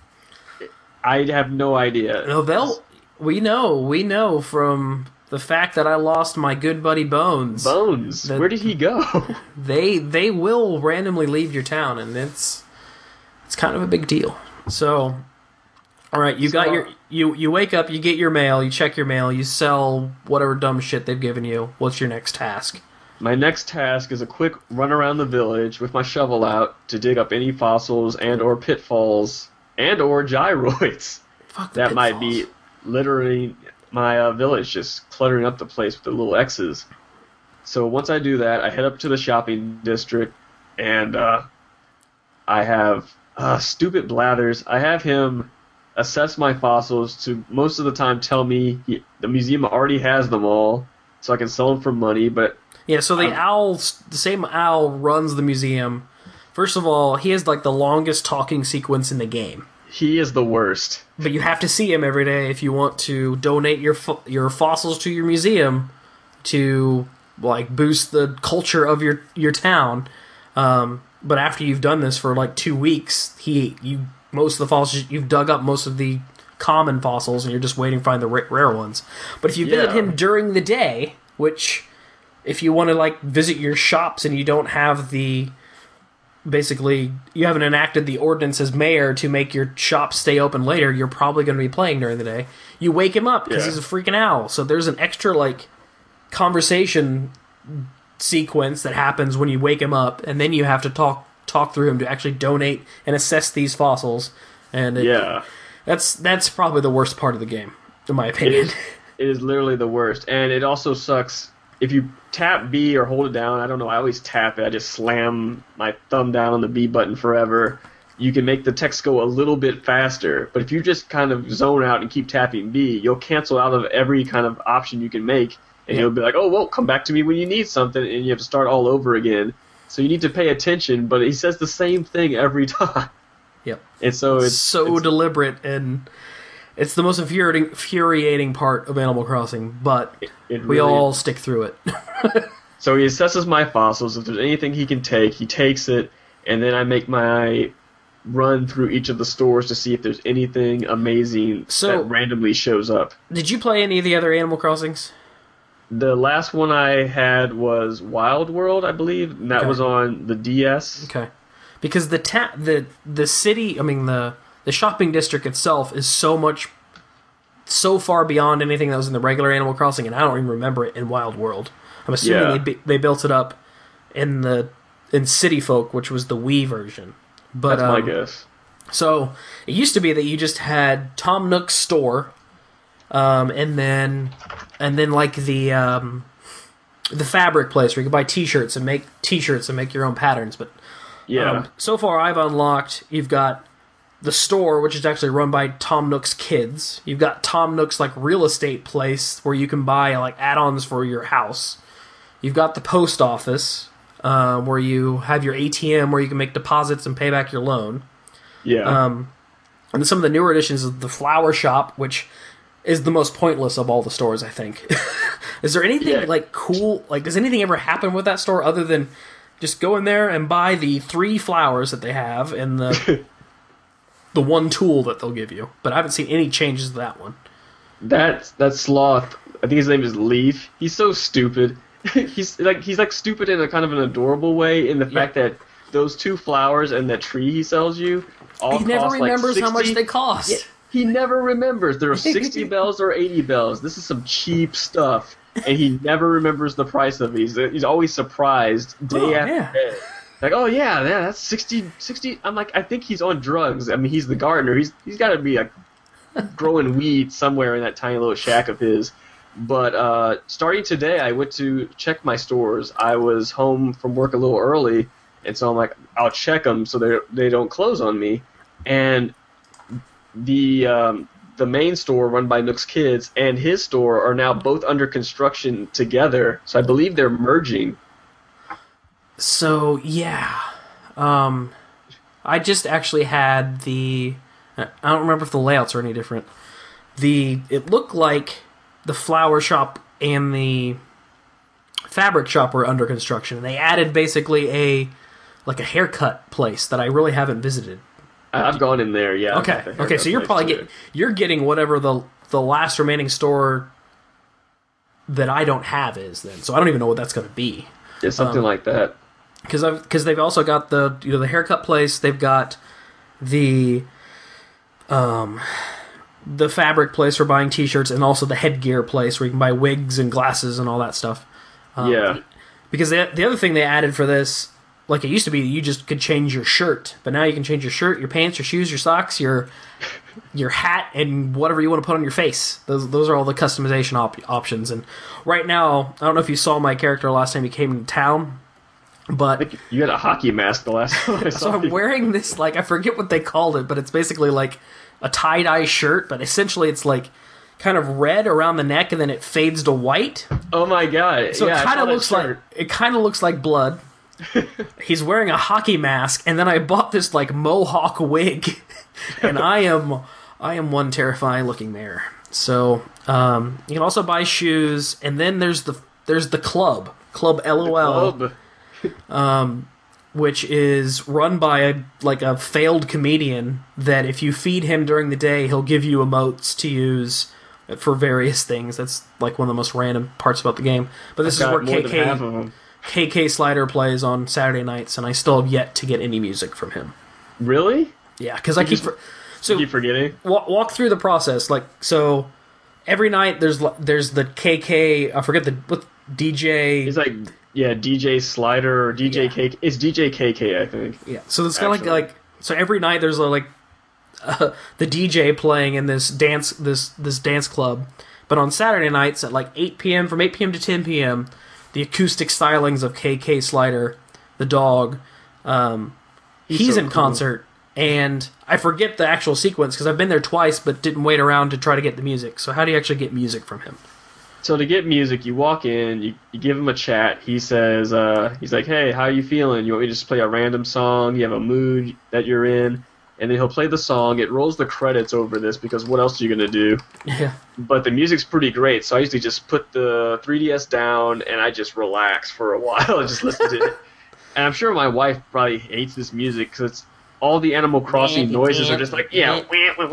I have no idea. No, they'll. We know. We know from the fact that I lost my good buddy Bones. Bones, That- where did he go? They they will randomly leave your town, and it's it's kind of a big deal. So, all right, you got So- your you you wake up, you get your mail, you check your mail, you sell whatever dumb shit they've given you. What's your next task? My next task is a quick run around the village with my shovel out to dig up any fossils and or pitfalls and or gyroids Fuck the that might pitfalls. be literally my uh, village just cluttering up the place with the little X's. So once I do that, I head up to the shopping district, and uh, I have uh, stupid Blathers. I have him assess my fossils to most of the time tell me he, the museum already has them all, so I can sell them for money, but Yeah, so the Um, owl, the same owl runs the museum. First of all, he has like the longest talking sequence in the game. he is the worst. But you have to see him every day if you want to donate your fo- your fossils to your museum to like boost the culture of your your town. Um, but after you've done this for like two weeks, he you most of the fossils you've dug up most of the common fossils, and you're just waiting to find the ra- rare ones. But if you visit Yeah. him during the day, which if you want to like visit your shops and you don't have the basically you haven't enacted the ordinance as mayor to make your shop stay open later, you're probably going to be playing during the day. You wake him up because Yeah. he's a freaking owl. So there's an extra like conversation sequence that happens when you wake him up, and then you have to talk talk through him to actually donate and assess these fossils. And it, Yeah. that's that's probably the worst part of the game, in my It opinion. is, it is literally the worst. And it also sucks if you tap B or hold it down. I don't know. I always tap it. I just slam my thumb down on the B button forever. You can make the text go a little bit faster. But if you just kind of zone out and keep tapping B, you'll cancel out of every kind of option you can make. And Yeah. you'll be like, oh, well, come back to me when you need something. And you have to start all over again. So you need to pay attention. But he says the same thing every time. Yep. And so it's so it's- deliberate, and It's the most infuriating, infuriating part of Animal Crossing, but It, it we really all is. stick through it. So he assesses my fossils. If there's anything he can take, he takes it, and then I make my run through each of the stores to see if there's anything amazing So- that randomly shows up. Did you play any of the other Animal Crossings? The last one I had was Wild World, I believe, and that Okay. was on the D S. Okay, because the ta- the the city, I mean the the shopping district itself is so much, so far beyond anything that was in the regular Animal Crossing, and I don't even remember it in Wild World. I'm assuming Yeah. they be- they built it up in the in City Folk, which was the Wii version. But That's my um, guess. So it used to be that you just had Tom Nook's store, um, and then and then like the um, the fabric place where you could buy T-shirts and make T-shirts and make your own patterns. But Yeah. um, so far I've unlocked. You've got the store, which is actually run by Tom Nook's kids. You've got Tom Nook's like real estate place where you can buy like add-ons for your house. You've got the post office, uh, where you have your A T M where you can make deposits and pay back your loan. yeah. Um, and some of the newer additions of the flower shop, which is the most pointless of all the stores, I think. Is there anything Yeah. like cool? Like, does anything ever happen with that store other than just go in there and buy the three flowers that they have and the the one tool that they'll give you? But I haven't seen any changes to that one. That that sloth, I think his name is Leaf. He's so stupid. he's like he's like stupid in a kind of an adorable way in the fact that those two flowers and that tree he sells you all He never cost like remembers how much sixty they cost. Yeah, he never remembers. There are sixty bells or eighty bells. This is some cheap stuff, and he never remembers the price of these. He's always surprised day Oh, after yeah. day. Like, oh yeah, yeah, that's sixty, sixty. I'm like, I think he's on drugs. I mean, he's the gardener. He's he's got to be like growing weed somewhere in that tiny little shack of his. But uh, starting today, I went to check my stores. I was home from work a little early, and so I'm like, I'll check them so they they don't close on me. And the um, the main store run by Nook's kids and his store are now both under construction together. So I believe they're merging. So yeah, um, I just actually had the. I don't remember if the layouts are any different. The it looked like the flower shop and the fabric shop were under construction, and they added basically a like a haircut place that I really haven't visited. I- I've gone in there, yeah. Okay, okay, so you're probably getting you're getting whatever the the last remaining store that I don't have is then. So I don't even know what that's going to be. Yeah, something um, like that. Because I've because they've also got the you know the haircut place. They've got the um the fabric place for buying T-shirts, and also the headgear place where you can buy wigs and glasses and all that stuff. Um, Yeah. Because the the other thing they added for this, like it used to be, you just could change your shirt, but now you can change your shirt, your pants, your shoes, your socks, your your hat, and whatever you want to put on your face. Those those are all the customization op- options. And right now, I don't know if you saw my character last time he came into town, but You had a hockey mask the last time I so saw I'm you. wearing this, like, I forget what they called it, but it's basically like a tie-dye shirt, but essentially it's like kind of red around the neck and then it fades to white. Oh my god! So yeah, I it kind saw of that looks shirt. like it kind of looks like blood. He's wearing a hockey mask, and then I bought this like mohawk wig, and I am I am one terrifying looking mare. So um, you can also buy shoes, and then there's the there's the club club LOL, Club. which is run by a like a failed comedian that if you feed him during the day, he'll give you emotes to use for various things. That's like one of the most random parts about the game. But this is Got where more K than K half of them. K K Slider plays on Saturday nights, and I still have yet to get any music from him. Really? Yeah, because I keep just- for, so Keep forgetting. walk, walk through the process. Like so, every night there's l- there's the K K. I forget the what D J. It's like yeah, D J Slider or D J Yeah. K K. It's D J K K, I think. Yeah, so it's kind of like Actually. like so every night there's a, like uh, the D J playing in this dance this this dance club, but on Saturday nights at like eight p.m. from eight p.m. to ten p.m. the acoustic stylings of K K Slider, the dog, um, he's, He's so in cool. concert, and I forget the actual sequence because I've been there twice but didn't wait around to try to get the music. So how do you actually get music from him? So to get music, you walk in, you, you give him a chat. He says, uh, he's like, hey, how you feeling? You want me to just play a random song? You have a mood that you're in? and then he'll play the song. It rolls the credits over this because what else are you gonna do? Yeah. But the music's pretty great, so I usually just put the three D S down and I just relax for a while and just listen to it. And I'm sure my wife probably hates this music because it's all the Animal Crossing noises are just like, yeah,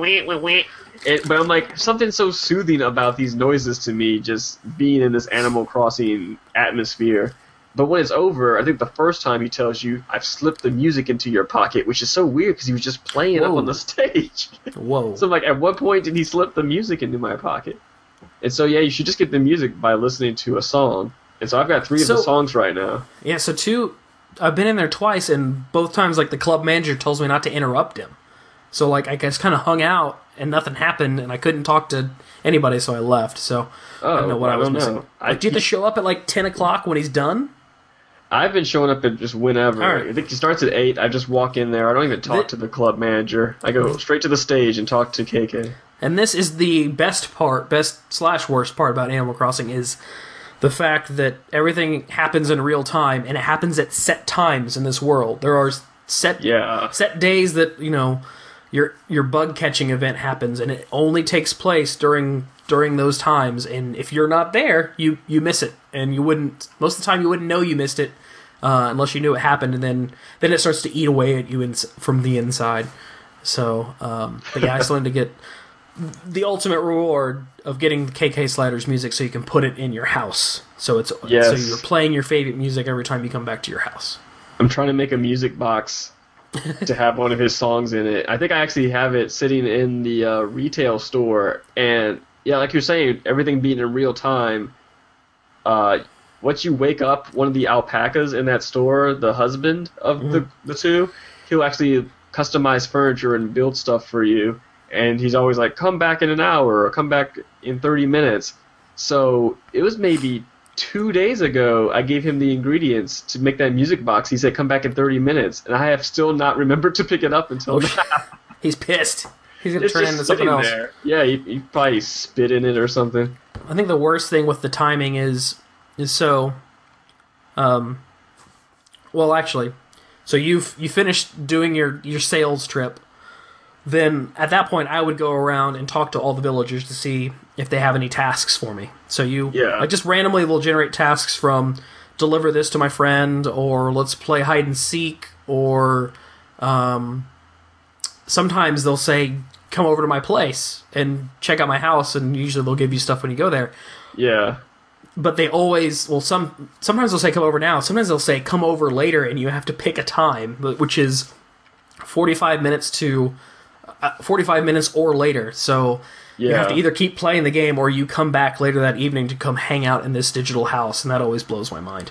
it, but I'm like, something so soothing about these noises to me, just being in this Animal Crossing atmosphere. But when it's over, I think the first time he tells you, I've slipped the music into your pocket, which is so weird because he was just playing Whoa. up on the stage. Whoa. So I'm like, at what point did he slip the music into my pocket? And so, yeah, you should just get the music by listening to a song. And so I've got three so, of the songs right now. Yeah, so two, I've been in there twice, and both times, like, the club manager tells me not to interrupt him. So, like, I just kind of hung out, and nothing happened, and I couldn't talk to anybody, so I left. So, oh, I don't know what I, I was missing. Know. Like, I, do you have to show up at, like, ten o'clock when he's done? I've been showing up at just whenever. Right. I think he starts at eight. I just walk in there. I don't even talk the, to the club manager. I go straight to the stage and talk to K K. And this is the best part, best slash worst part about Animal Crossing is the fact that everything happens in real time, and it happens at set times in this world. There are set yeah. set days that, you know, your your bug catching event happens, and it only takes place during during those times. And if you're not there, you you miss it, and you wouldn't most of the time you wouldn't know you missed it uh, unless you knew it happened, and then then it starts to eat away at you in, from the inside. So, um, but yeah, I still need to get the ultimate reward of getting the K K Sliders music so you can put it in your house. So it's yes. so you're playing your favorite music every time you come back to your house. I'm trying to make a music box to have one of his songs in it. I think I actually have it sitting in the uh, retail store, and yeah, like you're saying, everything being in real time. Uh, once you wake up, one of the alpacas in that store, the husband of mm-hmm. the the two, he'll actually customize furniture and build stuff for you. And he's always like, come back in an hour or come back in thirty minutes. So it was maybe two days ago I gave him the ingredients to make that music box. He said, come back in thirty minutes. And I have still not remembered to pick it up until oh, now. He's pissed. He's going to It's turn it just into something sitting else. there. Yeah, he, he probably spit in it or something. I think the worst thing with the timing is, is so... Um, well, actually, so you've you finished doing your, your sales trip. Then at that point, I would go around and talk to all the villagers to see if they have any tasks for me. So you, yeah. I just randomly will generate tasks from deliver this to my friend, or let's play hide and seek, or um, sometimes they'll say, come over to my place and check out my house, and usually they'll give you stuff when you go there. Yeah. But they always, well, some sometimes they'll say, come over now. Sometimes they'll say, come over later, and you have to pick a time, which is forty-five minutes to... Uh, forty-five minutes or later, so yeah. You have to either keep playing the game or you come back later that evening to come hang out in this digital house, and that always blows my mind.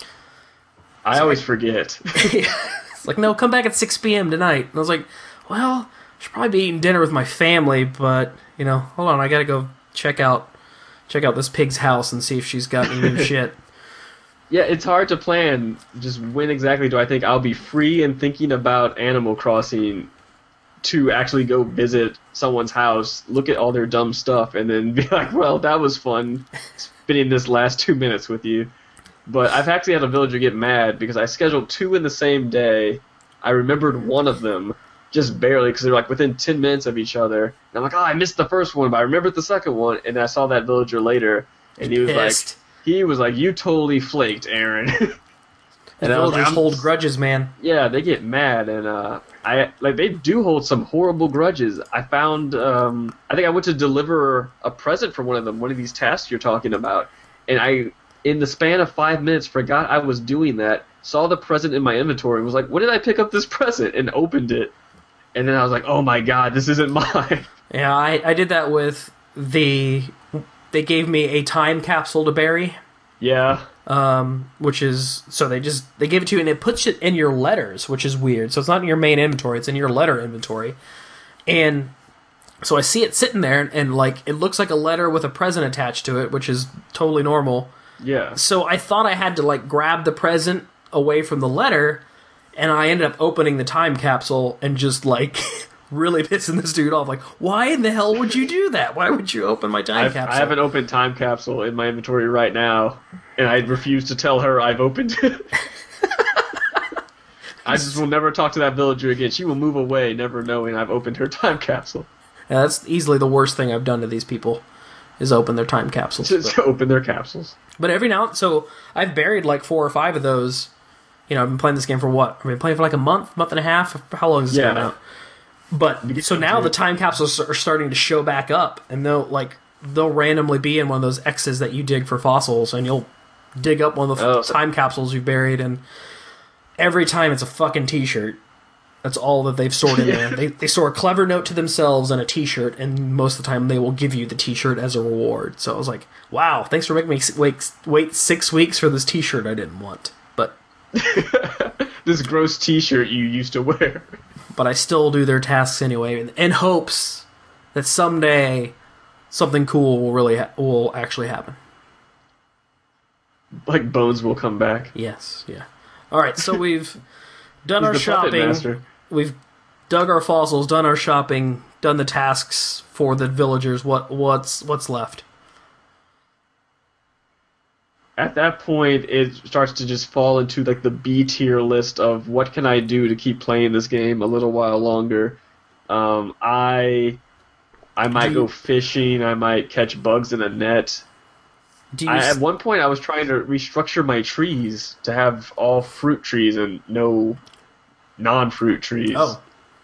I so always I, forget. It's like, no, come back at six p.m. tonight. And I was like, well, I should probably be eating dinner with my family, but, you know, hold on, I gotta go check out check out this pig's house and see if she's got any new shit. Yeah, it's hard to plan just when exactly do I think I'll be free and thinking about Animal Crossing to actually go visit someone's house, look at all their dumb stuff, and then be like, well, that was fun spending this last two minutes with you. But I've actually had a villager get mad because I scheduled two in the same day. I remembered one of them, just barely, because they're like within ten minutes of each other. And I'm like, oh, I missed the first one, but I remembered the second one. And I saw that villager later, and he was Pissed. like, he was like, you totally flaked, Aaron. And the villagers like, hold grudges, man. Yeah, they get mad, and uh, I like they do hold some horrible grudges. I found, um, I think I went to deliver a present for one of them, one of these tasks you're talking about, and I, in the span of five minutes, forgot I was doing that. Saw the present in my inventory, and was like, "When did I pick up this present?" And opened it, and then I was like, "Oh my god, this isn't mine." Yeah, I, I did that with the. They gave me a time capsule to bury. Yeah. Um, which is, so they just, they give it to you and it puts it in your letters, which is weird. So it's not in your main inventory, it's in your letter inventory. And so I see it sitting there and, and like, it looks like a letter with a present attached to it, which is totally normal. Yeah. So I thought I had to like grab the present away from the letter, and I ended up opening the time capsule and just like really pissing this dude off. Like, why in the hell would you do that? Why would you open my time I've, capsule? I have an open time capsule in my inventory right now, and I refuse to tell her I've opened it. I just will never talk to that villager again. She will move away, never knowing I've opened her time capsule. Yeah, that's easily the worst thing I've done to these people, is open their time capsules. Just but, open their capsules. But every now, so I've buried like four or five of those. You know, I've been playing this game for what? I've been playing for like a month, month and a half. How long has this Yeah. been out? But so now the time capsules are starting to show back up, and they'll like they'll randomly be in one of those X's that you dig for fossils, and you'll dig up one of the Oh. time capsules you've buried, and every time it's a fucking T-shirt. That's all that they've stored in Yeah. there. They they store a clever note to themselves and a T-shirt, and most of the time they will give you the T-shirt as a reward. So I was like, wow, thanks for making me wait wait six weeks for this T-shirt I didn't want, but This gross T-shirt you used to wear. but I still do their tasks anyway, in, in hopes that someday something cool will really ha- will actually happen. Like bones will come back. Yes, yeah. All right, so we've done our He's the puppet shopping. master. We've dug our fossils, done our shopping, done the tasks for the villagers. What what's what's left? At that point, it starts to just fall into like the B tier list of what can I do to keep playing this game a little while longer. Um, I I might Do go you- fishing. I might catch bugs in a net. Do you I, s- at one point, I was trying to restructure my trees to have all fruit trees and no non-fruit trees. Oh,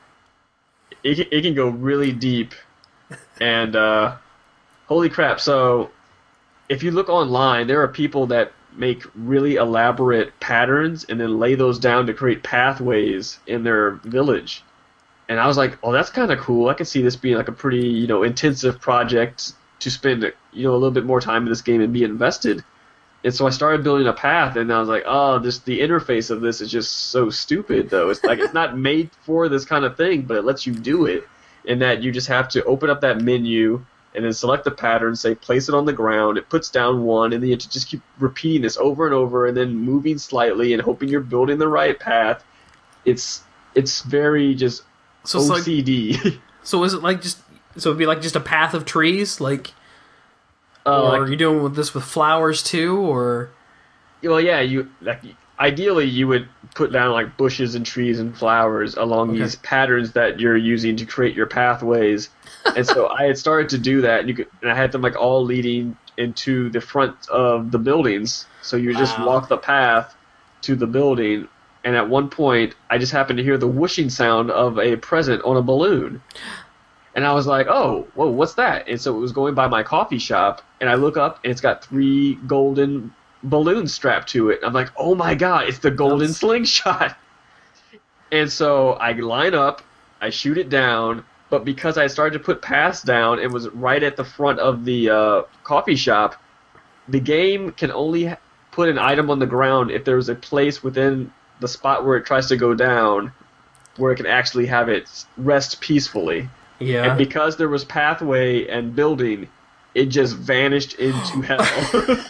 It can, it can go really deep, and uh, holy crap! So, if you look online, there are people that make really elaborate patterns and then lay those down to create pathways in their village. And I was like, "Oh, that's kind of cool. I could see this being like a pretty, you know, intensive project to spend, you know, a little bit more time in this game and be invested." And so I started building a path, and I was like, "Oh, this the interface of this is just so stupid, though. It's like it's not made for this kind of thing, but it lets you do it. In that you just have to open up that menu and then select the pattern, say place it on the ground. It puts down one, and then you have to just keep repeating this over and over, and then moving slightly and hoping you're building the right path. It's it's very just so it's O like C D. so is it like just so it'd be like just a path of trees, like, uh, or like, are you doing with this with flowers too, or Well, yeah, you like ideally you would put down like bushes and trees and flowers along Okay. these patterns that you're using to create your pathways. And so I had started to do that, and you could, and I had them like all leading into the front of the buildings. So you just Wow. walk the path to the building, and at one point I just happened to hear the whooshing sound of a present on a balloon. And I was like, oh, whoa, what's that? And so it was going by my coffee shop, and I look up, and it's got three golden balloons strapped to it. I'm like, oh my god, it's the golden That's- slingshot. And so I line up, I shoot it down, but because I started to put paths down and was right at the front of the uh, coffee shop, the game can only ha- put an item on the ground if there's a place within the spot where it tries to go down where it can actually have it rest peacefully. yeah? And because there was pathway and building, it just vanished into hell.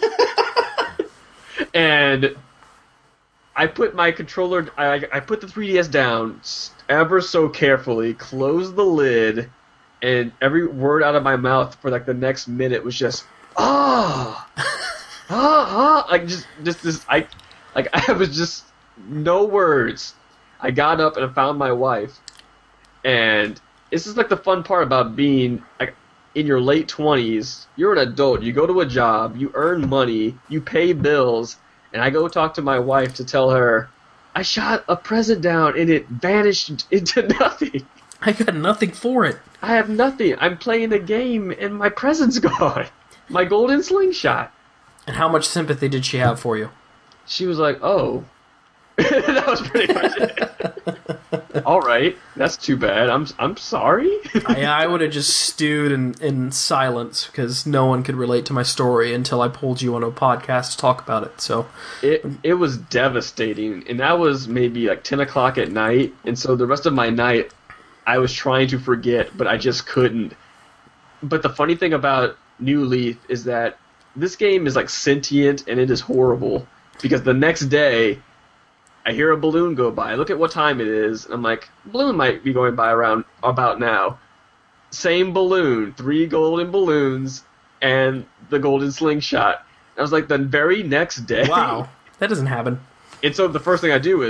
And I put my controller, I, I put the three D S down ever so carefully, closed the lid, and every word out of my mouth for like the next minute was just, ah, ah, ah, like just, just this, I, like I was just, no words. I got up and I found my wife, and this is like the fun part about being like in your late twenties. You're an adult. You go to a job. You earn money. You pay bills. And I go talk to my wife to tell her I shot a present down and it vanished into nothing. I got nothing for it. I have nothing. I'm playing a game and my present's gone. My golden slingshot. And how much sympathy did she have for you? She was like, "Oh." That was pretty much it. All right, that's too bad. I'm I'm sorry. I, I would have just stewed in, in silence because no one could relate to my story until I pulled you on a podcast to talk about it. So It it was devastating, and that was maybe like ten o'clock at night. And so the rest of my night, I was trying to forget, but I just couldn't. But the funny thing about New Leaf is that this game is like sentient, and it is horrible because the next day, I hear a balloon go by. I look at what time it is, and I'm like, balloon might be going by around about now. Same balloon, three golden balloons, and the golden slingshot. I was like, the very next day. wow, that doesn't happen. And so the first thing I do is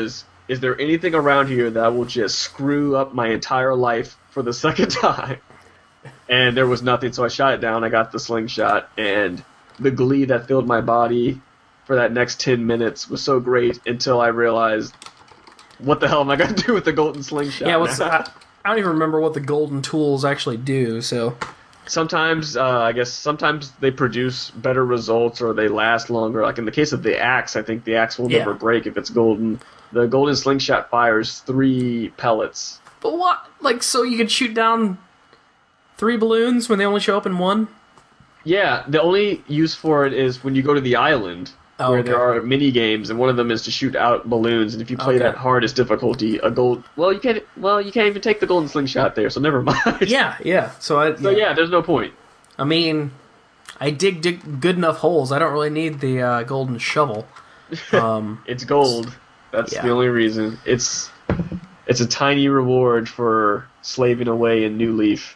is there anything around here that will just screw up my entire life for the second time? And there was nothing, so I shot it down. I got the slingshot, and the glee that filled my body for that next ten minutes was so great until I realized, what the hell am I going to do with the golden slingshot? Yeah, what's, I, I don't even remember what the golden tools actually do, so... Sometimes, uh, I guess, sometimes they produce better results or they last longer. Like in the case of the axe, I think the axe will Yeah. never break if it's golden. The golden slingshot fires three pellets. But what? Like, so you could shoot down three balloons when they only show up in one? Yeah, the only use for it is when you go to the island, Oh, where okay. there are mini games, and one of them is to shoot out balloons. And if you play Okay. that hardest difficulty, a gold well, you can't well you can't even take the golden slingshot there, so never mind. Yeah, yeah. So, I, So yeah, there's no point. I mean, I dig, dig good enough holes. I don't really need the uh, golden shovel. Um, It's gold. That's Yeah. the only reason. It's it's a tiny reward for slaving away in New Leaf.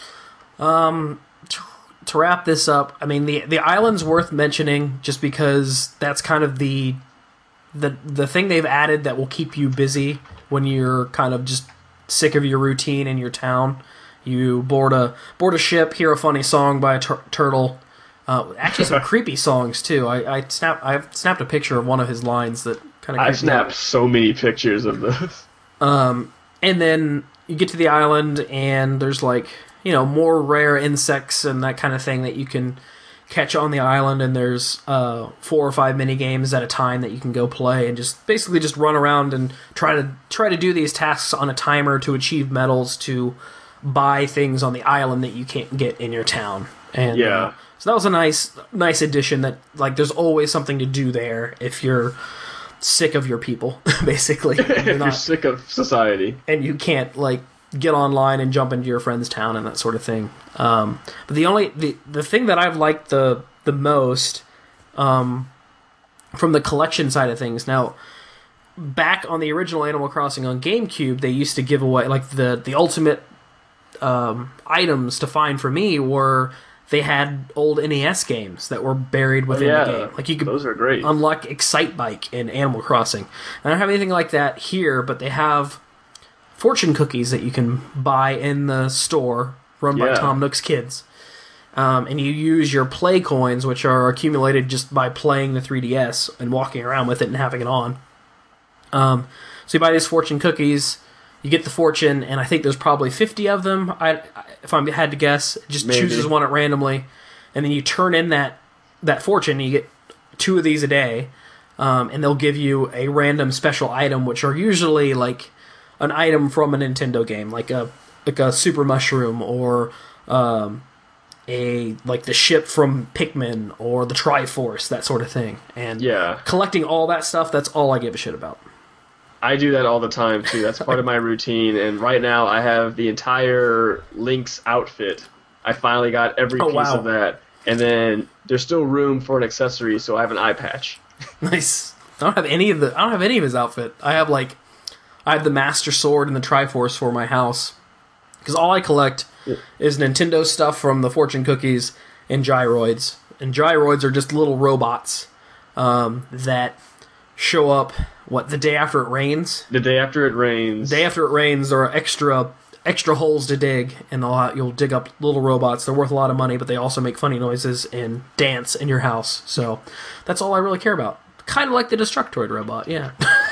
um, to, to wrap this up, I mean, the the island's worth mentioning just because that's kind of the the the thing they've added that will keep you busy when you're kind of just sick of your routine in your town. You board a board a ship, hear a funny song by a tur- turtle. Uh, actually, some creepy songs too. I, I snap I snapped a picture of one of his lines that kind of. I've snapped so many pictures of this. Um, and then you get to the island, and there's like you know more rare insects and that kind of thing that you can catch on the island. And there's uh, four or five mini games at a time that you can go play, and just basically just run around and try to try to do these tasks on a timer to achieve medals to buy things on the island that you can't get in your town. And Yeah. uh, so that was a nice nice addition. That like there's always something to do there if you're sick of your people, basically. And If you're you're not, sick of society. and you can't like get online and jump into your friend's town and that sort of thing. Um, but the only the the thing that I've liked the the most um, from the collection side of things now. Back on the original Animal Crossing on GameCube, they used to give away like the the ultimate um, items to find for me were they had old N E S games that were buried within yeah, the game. Like you could those are great. unlock Excite Bike in Animal Crossing. I don't have anything like that here, but they have fortune cookies that you can buy in the store run by Yeah. Tom Nook's kids. Um, and you use your play coins, which are accumulated just by playing the three D S and walking around with it and having it on. Um, so you buy these fortune cookies, you get the fortune, and I think there's probably fifty of them. I, if I had to guess, it just Maybe. chooses one at randomly, and then you turn in that that fortune, and you get two of these a day, um, and they'll give you a random special item, which are usually like an item from a Nintendo game, like a like a super mushroom or um, a like the ship from Pikmin or the Triforce, that sort of thing. And Yeah. collecting all that stuff, that's all I give a shit about. I do that all the time too. That's part of my routine. And right now, I have the entire Link's outfit. I finally got every Oh, piece wow. of that. And then there's still room for an accessory, so I have an eye patch. Nice. I don't have any of the. I don't have any of his outfit. I have like, I have the Master Sword and the Triforce for my house, because all I collect Yeah. is Nintendo stuff from the fortune cookies and gyroids. And gyroids are just little robots um, that show up. What, the day after it rains? The day after it rains. Day after it rains, there are extra extra holes to dig, and they'll ha- you'll dig up little robots. They're worth a lot of money, but they also make funny noises and dance in your house. So that's all I really care about. Kind of like the Destructoid robot, yeah.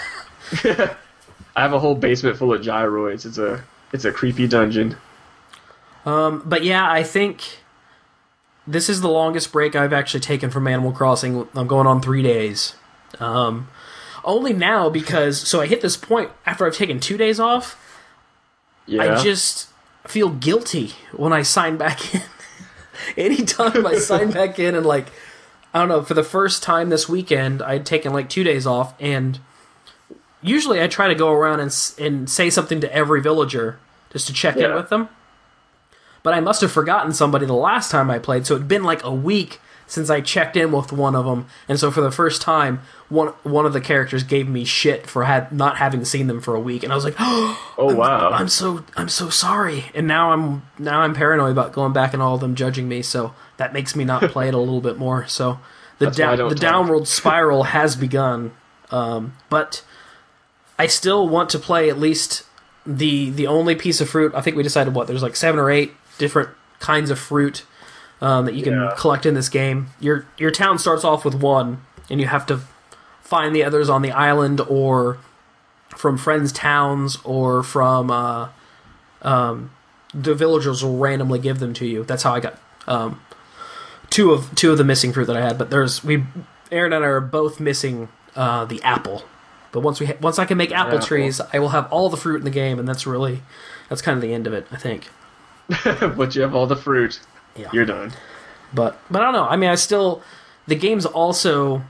I have a whole basement full of gyroids. It's a it's a creepy dungeon. Um, but yeah, I think this is the longest break I've actually taken from Animal Crossing. I'm going on three days. Um, only now because, so I hit this point after I've taken two days off, Yeah. I just feel guilty when I sign back in. Anytime I sign back in and like, I don't know, for the first time this weekend, I'd taken like two days off, and usually I try to go around and s- and say something to every villager just to check in Yeah. with them. But I must have forgotten somebody the last time I played, so it'd been like a week since I checked in with one of them, and so for the first time, one one of the characters gave me shit for had, not having seen them for a week, and I was like, "Oh, oh wow. I'm so I'm so sorry." And now I'm now I'm paranoid about going back and all of them judging me, so that makes me not play it a little bit more. So the That's why I down don't the talk. downward spiral has begun. Um, but I still want to play at least the the only piece of fruit. I think we decided what there's like seven or eight different kinds of fruit um, that you can Yeah. collect in this game. Your your town starts off with one, and you have to find the others on the island or from friends' towns or from uh, um, the villagers will randomly give them to you. That's how I got um, two of two of the missing fruit that I had. But there's we Aaron and I are both missing uh, the apple. But once we ha- once I can make apple Apple. trees, I will have all the fruit in the game, and that's really that's kind of the end of it, I think. But you have all the fruit. Yeah. You're done. But but I don't know. I mean, I still the game's also,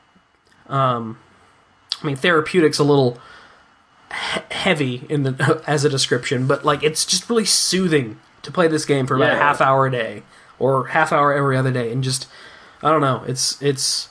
um, I mean, therapeutic's a little he- heavy in the as a description, but like it's just really soothing to play this game for about a Yeah. half hour a day or half hour every other day, and just I don't know. It's it's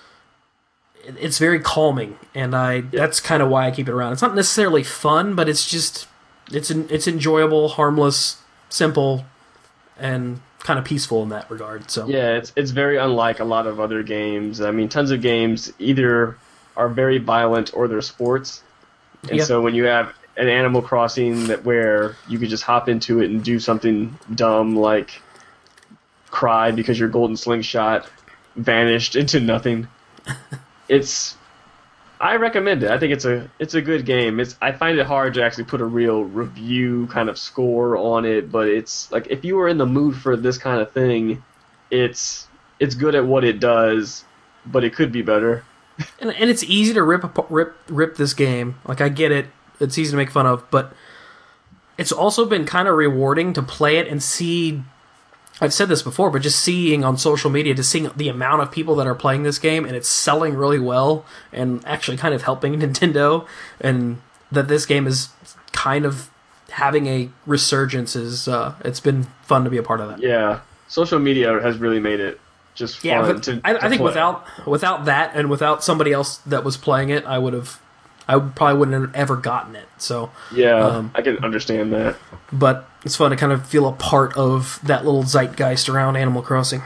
it's very calming, and I that's kind of why I keep it around. It's not necessarily fun, but it's just it's en- it's enjoyable, harmless, simple, and kind of peaceful in that regard. So Yeah, it's it's very unlike a lot of other games. I mean, tons of games either are very violent or they're sports. And Yeah. so when you have an Animal Crossing that where you could just hop into it and do something dumb like cry because your golden slingshot vanished into nothing. It's I recommend it. I think it's a it's a good game. It's I find it hard to actually put a real review kind of score on it, but it's like if you were in the mood for this kind of thing, it's it's good at what it does, but it could be better. and, and it's easy to rip ap- rip rip this game. Like I get it, it's easy to make fun of, but it's also been kind of rewarding to play it and see. I've said this before, but just seeing on social media, just seeing the amount of people that are playing this game and it's selling really well and actually kind of helping Nintendo, and that this game is kind of having a resurgence is uh, it's been fun to be a part of that. Yeah, social media has really made it just Yeah, fun but to, I, to I think play. without without that and without somebody else that was playing it, I would have, I would- probably wouldn't have ever gotten it. So, Yeah, um, I can understand that. but it's fun to kind of feel a part of that little zeitgeist around Animal Crossing.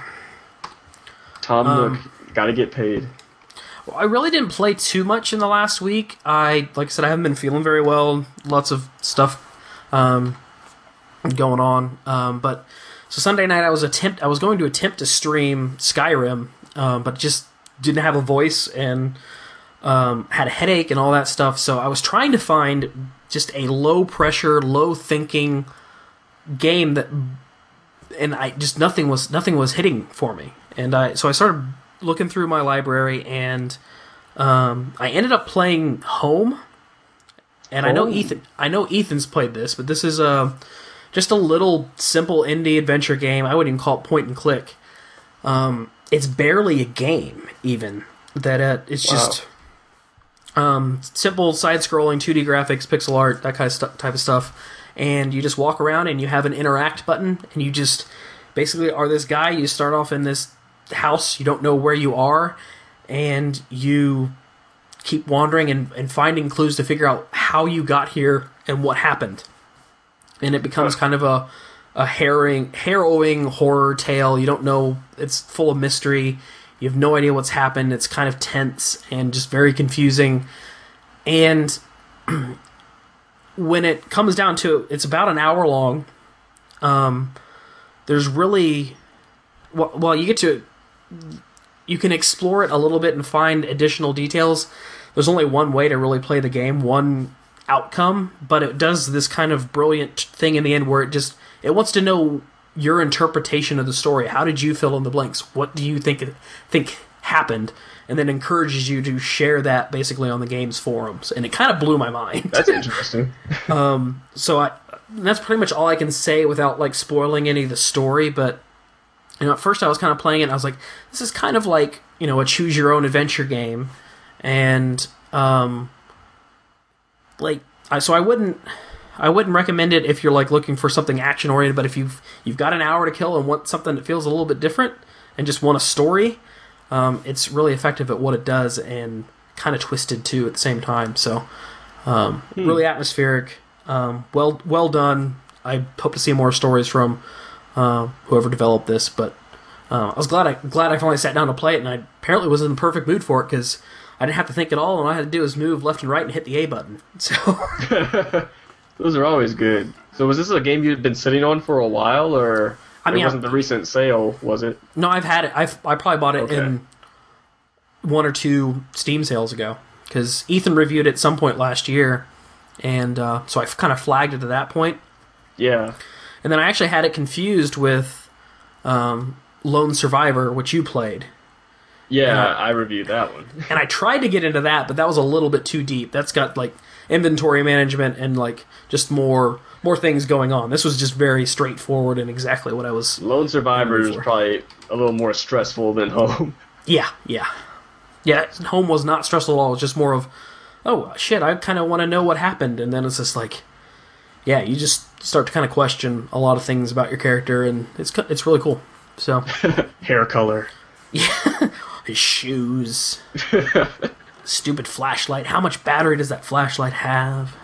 Tom um, Nook, gotta get paid. Well, I really didn't play too much in the last week. I, like I said, I haven't been feeling very well. Lots of stuff um, going on. Um, but so Sunday night, I was attempt. I was going to attempt to stream Skyrim, um, but just didn't have a voice and um, had a headache and all that stuff. So I was trying to find just a low pressure, low thinking game that, and I just nothing was nothing was hitting for me. And I so I started looking through my library, and um, I ended up playing Home. And I know Home? Ethan. I know Ethan's played this, but this is a just a little simple indie adventure game. I wouldn't even call it point and click. Um, it's barely a game, even that. Uh, it's Wow. just um, simple side-scrolling two D graphics, pixel art, that kind of stu- type of stuff. And you just walk around, and you have an interact button, and you just basically are this guy. You start off in this house, you don't know where you are, and you keep wandering and, and finding clues to figure out how you got here and what happened. And it becomes kind of a a harrowing, harrowing horror tale. You don't know, it's full of mystery. You have no idea what's happened. It's kind of tense and just very confusing. And when it comes down to it, it's about an hour long. Um, there's really, well, well, you get to, you can explore it a little bit and find additional details. There's only one way to really play the game, one outcome, but it does this kind of brilliant thing in the end where it just, it wants to know your interpretation of the story. How did you fill in the blanks? What do you think think happened? And then encourages you to share that basically on the game's forums. And it kind of blew my mind. That's interesting. Um, so I, that's pretty much all I can say without like spoiling any of the story. But you know, at first I was kind of playing it, and I was like, this is kind of like, you know, a choose your own adventure game, and um, like I so I wouldn't I wouldn't recommend it if you're like looking for something action oriented. But if you've you've got an hour to kill and want something that feels a little bit different and just want a story, um, it's really effective at what it does and kind of twisted too at the same time. So um, Hmm. really atmospheric, um, well well done. I hope to see more stories from uh, whoever developed this, but uh, I was glad I glad I finally sat down to play it, and I apparently was in the perfect mood for it because I didn't have to think at all, and all I had to do was move left and right and hit the A button. So those are always good. So was this a game you'd been sitting on for a while, or I mean, it wasn't I, the recent sale, was it? No, I've had it. I've I probably bought it Okay. in one or two Steam sales ago, because Ethan reviewed it at some point last year, and uh, so I kind of flagged it at that point. Yeah. And then I actually had it confused with um, Lone Survivor, which you played. Yeah, Uh, I reviewed that one. And I tried to get into that, but that was a little bit too deep. That's got like inventory management and like just more more things going on. This was just very straightforward and exactly what I was. Lone Survivor is before. probably a little more stressful than Home. Yeah, yeah, yeah. Home was not stressful at all. It was just more of, oh shit, I kind of want to know what happened, and then it's just like, yeah, you just start to kind of question a lot of things about your character, and it's it's really cool. So Hair color. yeah, his shoes. Stupid flashlight. How much battery does that flashlight have?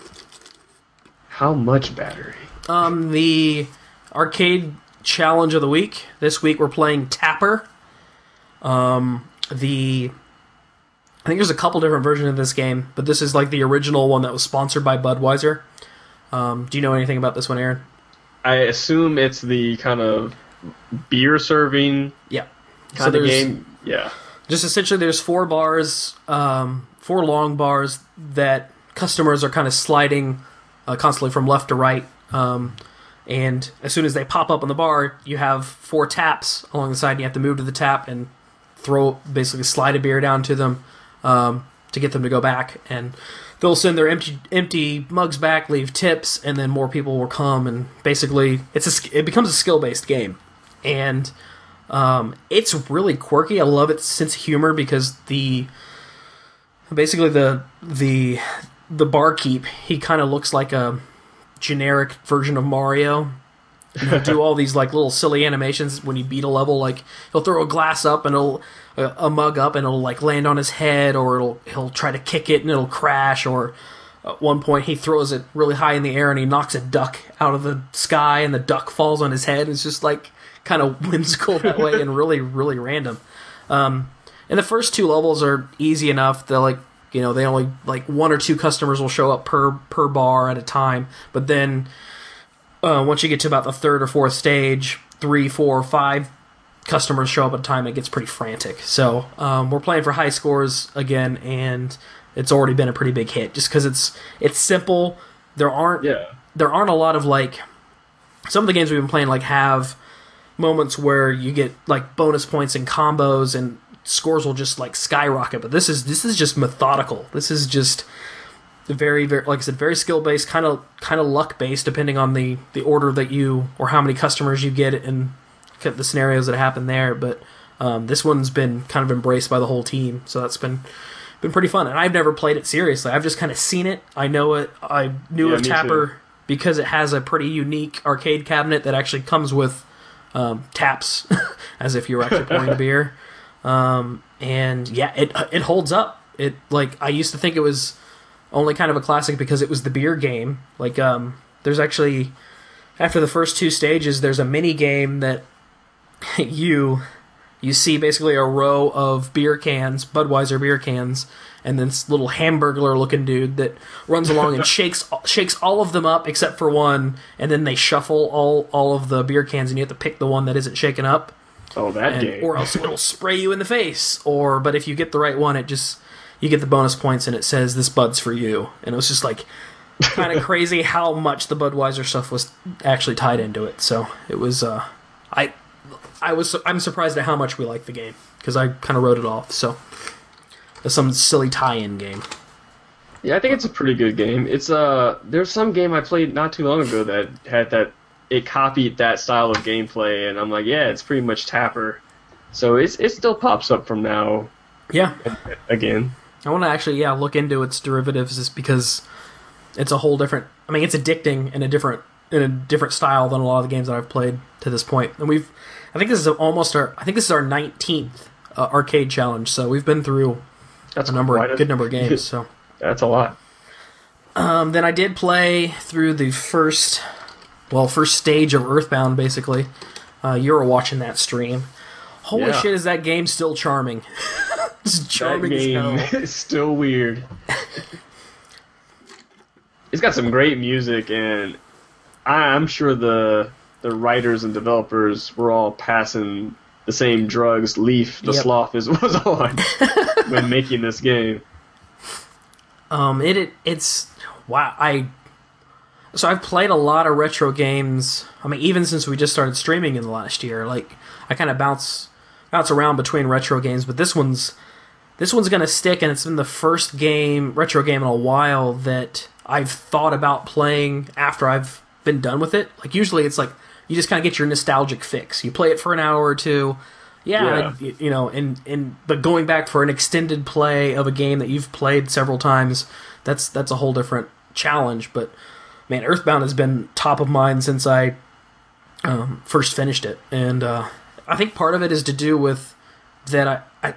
How much battery? Um, the arcade challenge of the week. This week we're playing Tapper. Um, the I think there's a couple different versions of this game, but this is like the original one that was sponsored by Budweiser. Um, do you know anything about this one, Aaron? I assume it's the kind of beer serving Yeah. kind So of there's- game. Yeah. Just essentially, there's four bars, um, four long bars that customers are kind of sliding uh, constantly from left to right. Um, and as soon as they pop up on the bar, you have four taps along the side, and you have to move to the tap and throw, basically slide a beer down to them um, to get them to go back. And they'll send their empty empty mugs back, leave tips, and then more people will come. And basically, it's a, it becomes a skill-based game. And Um, it's really quirky. I love its sense of humor because the basically the the the barkeep, he kind of looks like a generic version of Mario. And he'll do all these like little silly animations when you beat a level. Like he'll throw a glass up and it'll a, a mug up and it'll like land on his head, or it'll he'll try to kick it and it'll crash. Or at one point he throws it really high in the air and he knocks a duck out of the sky and the duck falls on his head. It's just like kind of whimsical that way and really, really random. Um, and the first two levels are easy enough. They're like, you know, they only, like, one or two customers will show up per per bar at a time. But then, uh, once you get to about the third or fourth stage, three, four, five customers show up at a time, it gets pretty frantic. So, um, we're playing for high scores again, and it's already been a pretty big hit, just because it's it's simple. There aren't Yeah. there aren't a lot of, like, some of the games we've been playing, like, have moments where you get like bonus points and combos and scores will just like skyrocket, but this is this is just methodical. This is just very, very, like I said, very skill based, kind of kind of luck based, depending on the the order that you or how many customers you get and the scenarios that happen there. But um, this one's been kind of embraced by the whole team, so that's been been pretty fun. And I've never played it seriously. I've just kind of seen it. I know it. I knew Yeah, of me Tapper too. because it has a pretty unique arcade cabinet that actually comes with Um, taps, as if you were actually pouring a beer, um, and yeah, it it holds up. It like I used to think it was only kind of a classic because it was the beer game. Like, um, there's actually after the first two stages, there's a mini game that you you see basically a row of beer cans, Budweiser beer cans, and this little hamburglar looking dude that runs along and shakes shakes all of them up except for one, and then they shuffle all, all of the beer cans, and you have to pick the one that isn't shaken up, Oh, that and, game. or else it'll spray you in the face. Or but if you get the right one, it just you get the bonus points, and it says this Bud's for you. And it was just like kind of crazy how much the Budweiser stuff was actually tied into it. So it was uh, I I was I'm surprised at how much we liked the game because I kind of wrote it off. So. Some silly tie-in game. Yeah, I think it's a pretty good game. It's uh, there's some game I played not too long ago that had that. It copied that style of gameplay, and I'm like, yeah, it's pretty much Tapper. So it's it still pops up from now Yeah, again. I want to actually yeah look into its derivatives, just because it's a whole different. I mean, it's addicting in a different in a different style than a lot of the games that I've played to this point. And we've, I think this is almost our. I think this is our nineteenth uh, arcade challenge. So we've been through. That's a number, quite good number of games. So That's a lot. um, then I did play through the first, well, first stage of Earthbound. Basically, uh, you were watching that stream. Holy Yeah. shit, is that game still charming? It's That charming as game hell. is still weird. It's got some great music, and I, I'm sure the the writers and developers were all passing the same drugs Leaf the Yep. Sloth is was on when making this game. Um, it, it it's wow. I so I've played a lot of retro games. I mean, even since we just started streaming in the last year, like I kind of bounce bounce around between retro games, but this one's this one's gonna stick, and it's been the first game retro game in a while that I've thought about playing after I've been done with it. Like usually, it's like you just kind of get your nostalgic fix. You play it for an hour or two. Yeah, Yeah. you, you know, and, and but going back for an extended play of a game that you've played several times, that's that's a whole different challenge. But man, Earthbound has been top of mind since I um, first finished it, and uh, I think part of it is to do with that I, I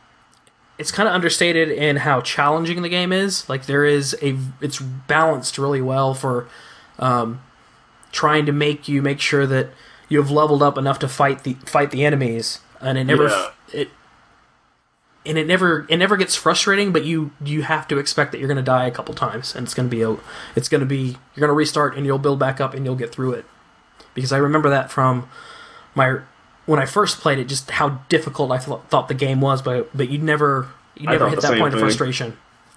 it's kind of understated in how challenging the game is. Like there is a it's balanced really well for um, trying to make you make sure that you have leveled up enough to fight the fight the enemies, and it never Yeah. it and it never it never gets frustrating. But you you have to expect that you're going to die a couple times, and it's going to be a it's going to be you're going to restart, and you'll build back up, and you'll get through it. Because I remember that from my when I first played it, just how difficult I th- thought the game was, but but you never you I never thought hit the that same point of thing. frustration.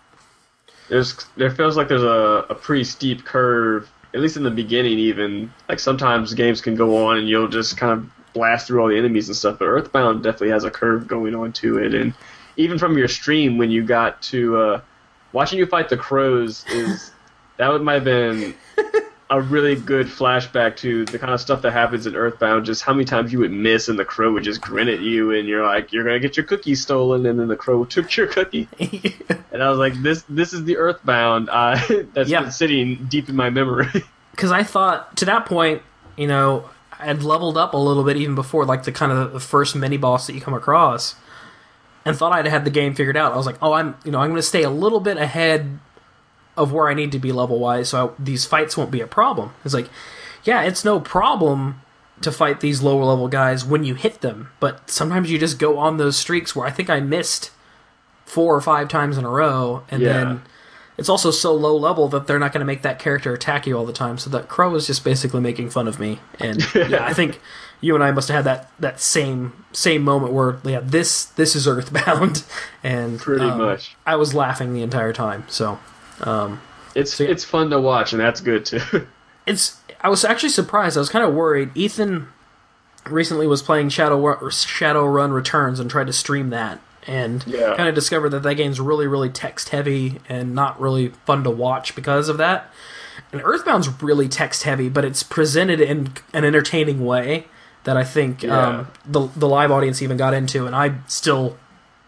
There's there feels like there's a, a pretty steep curve, at least in the beginning. Even like sometimes games can go on and you'll just kind of blast through all the enemies and stuff. But Earthbound definitely has a curve going on to it, and even from your stream when you got to uh, watching you fight the crows is that would might have been a really good flashback to the kind of stuff that happens in Earthbound. Just how many times you would miss and the crow would just grin at you, and you're like, you're gonna get your cookie stolen, and then the crow took your cookie. And I was like, this this is the Earthbound uh, that's Yeah. been sitting deep in my memory. Because I thought to that point, you know, I'd leveled up a little bit even before like the kind of the first mini boss that you come across, and thought I'd had the game figured out. I was like, oh, I'm you know I'm going to stay a little bit ahead of where I need to be level wise, so I, these fights won't be a problem. It's like, yeah, it's no problem to fight these lower level guys when you hit them, but sometimes you just go on those streaks where I think I missed four or five times in a row, and Yeah. then it's also so low level that they're not going to make that character attack you all the time. So that crow is just basically making fun of me, and yeah, I think you and I must have had that, that same same moment where yeah, this this is Earthbound, and Pretty um, much. I was laughing the entire time. So. Um, It's So, yeah. it's fun to watch, and that's good too. it's I was actually surprised. I was kind of worried. Ethan recently was playing Shadow Shadowrun Returns and tried to stream that, and Yeah. kind of discovered that that game's really, really text heavy and not really fun to watch because of that. And Earthbound's really text heavy, but it's presented in an entertaining way that I think Yeah. um, the the live audience even got into. And I still,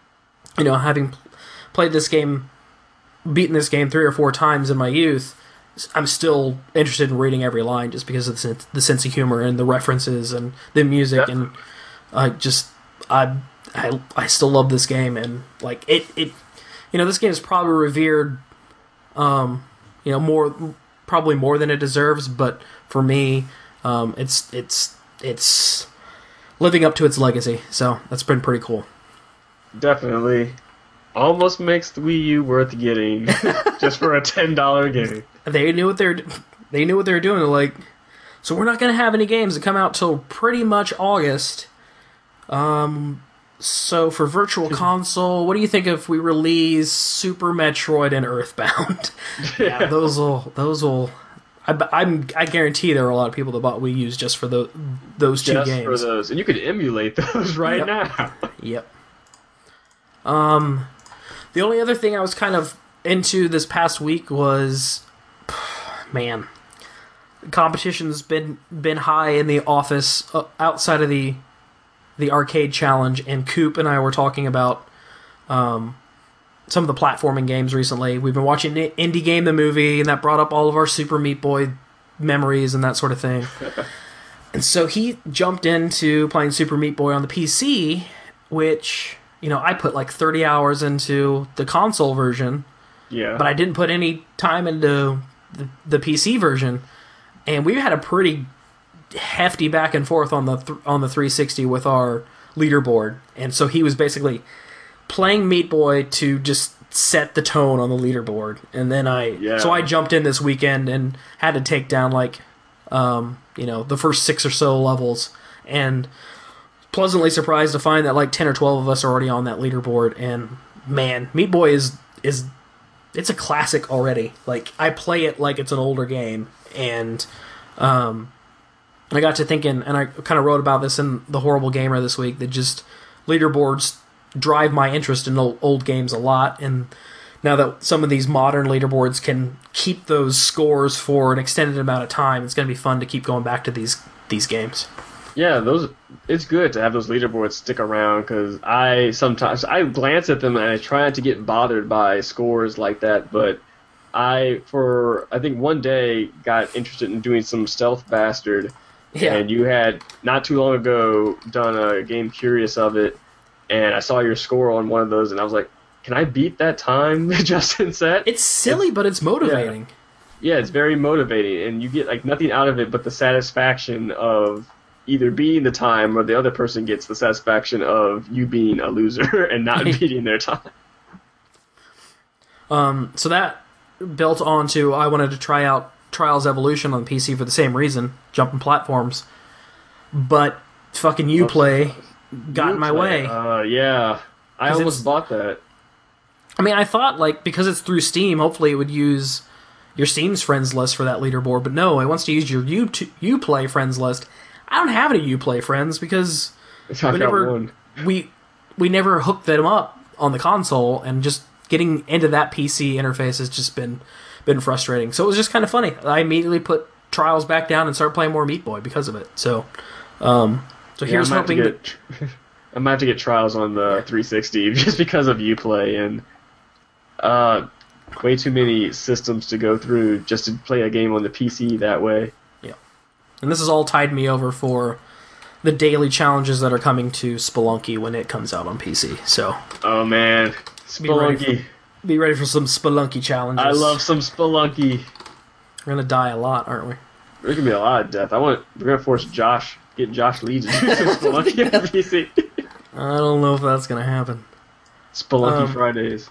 you know, having played this game. Beaten this game three or four times in my youth, I'm still interested in reading every line just because of the sense, the sense of humor and the references and the music, and I just I, I I still love this game, and like it it you know this game is probably revered, um you know more probably more than it deserves, but for me, um it's it's it's living up to its legacy, so that's been pretty cool. Definitely. Almost makes the Wii U worth getting just for a ten dollar game. They knew what they're they knew what they were doing. They're like, so we're not going to have any games that come out till pretty much August. Um, so for Virtual Console, what do you think if we release Super Metroid and Earthbound? Yeah, those will those will. I, I'm I guarantee there are a lot of people that bought Wii U's just for the those two Just games. for those, and you could emulate those right Yep. now. Yep. Um, the only other thing I was kind of into this past week was, man, the competition's been been high in the office uh, outside of the the arcade challenge, and Coop and I were talking about um some of the platforming games recently. We've been watching Indie Game the movie, and that brought up all of our Super Meat Boy memories and that sort of thing. And so he jumped into playing Super Meat Boy on the P C, which, you know, I put like thirty hours into the console version, Yeah. but I didn't put any time into the, the P C version. And we had a pretty hefty back and forth on the th- on the three sixty with our leaderboard. And so he was basically playing Meat Boy to just set the tone on the leaderboard, and then I Yeah. so I jumped in this weekend and had to take down like um, you know the first six or so levels, and pleasantly surprised to find that like ten or twelve of us are already on that leaderboard. And man, Meat Boy is is it's a classic already. Like, I play it like it's an older game, and um, I got to thinking, and I kind of wrote about this in The Horrible Gamer this week, that just leaderboards drive my interest in old, old games a lot, and now that some of these modern leaderboards can keep those scores for an extended amount of time, it's going to be fun to keep going back to these these games. Yeah, those. It's good to have those leaderboards stick around, because I sometimes I glance at them and I try not to get bothered by scores like that. But I, for I think one day, got interested in doing some Stealth Bastard, Yeah. and you had not too long ago done a game Curious of it, and I saw your score on one of those, and I was like, can I beat that time Justin set? It's silly, but it's motivating. Yeah, it's very motivating, and you get like nothing out of it but the satisfaction of either beating the time, or the other person gets the satisfaction of you being a loser and not beating their time. Um, so that built onto, I wanted to try out Trials Evolution on the P C for the same reason, jumping platforms. But fucking Uplay got in my way. Uh, yeah, I 'Cause almost it's- bought that. I mean, I thought, like, because it's through Steam, hopefully it would use your Steam's friends list for that leaderboard. But no, it wants to use your U- Uplay friends list. I don't have any Uplay friends because I've got we never one. we we never hooked them up on the console, and just getting into that P C interface has just been been frustrating. So it was just kind of funny. I immediately put Trials back down and started playing more Meat Boy because of it. So, um, so Yeah, here's I'm gonna hoping. have to get, I might have to get Trials on the three sixty just because of Uplay, and uh, way too many systems to go through just to play a game on the P C that way. And this has all tied me over for the daily challenges that are coming to Spelunky when it comes out on P C. So Oh man, Be ready Spelunky! be ready for some Spelunky challenges. I love some Spelunky. We're gonna die a lot, aren't we? There's gonna be a lot of death. I want. We're gonna force Josh, get Josh Lee to do some Spelunky on P C. I don't know if that's gonna happen. Spelunky Um, Fridays.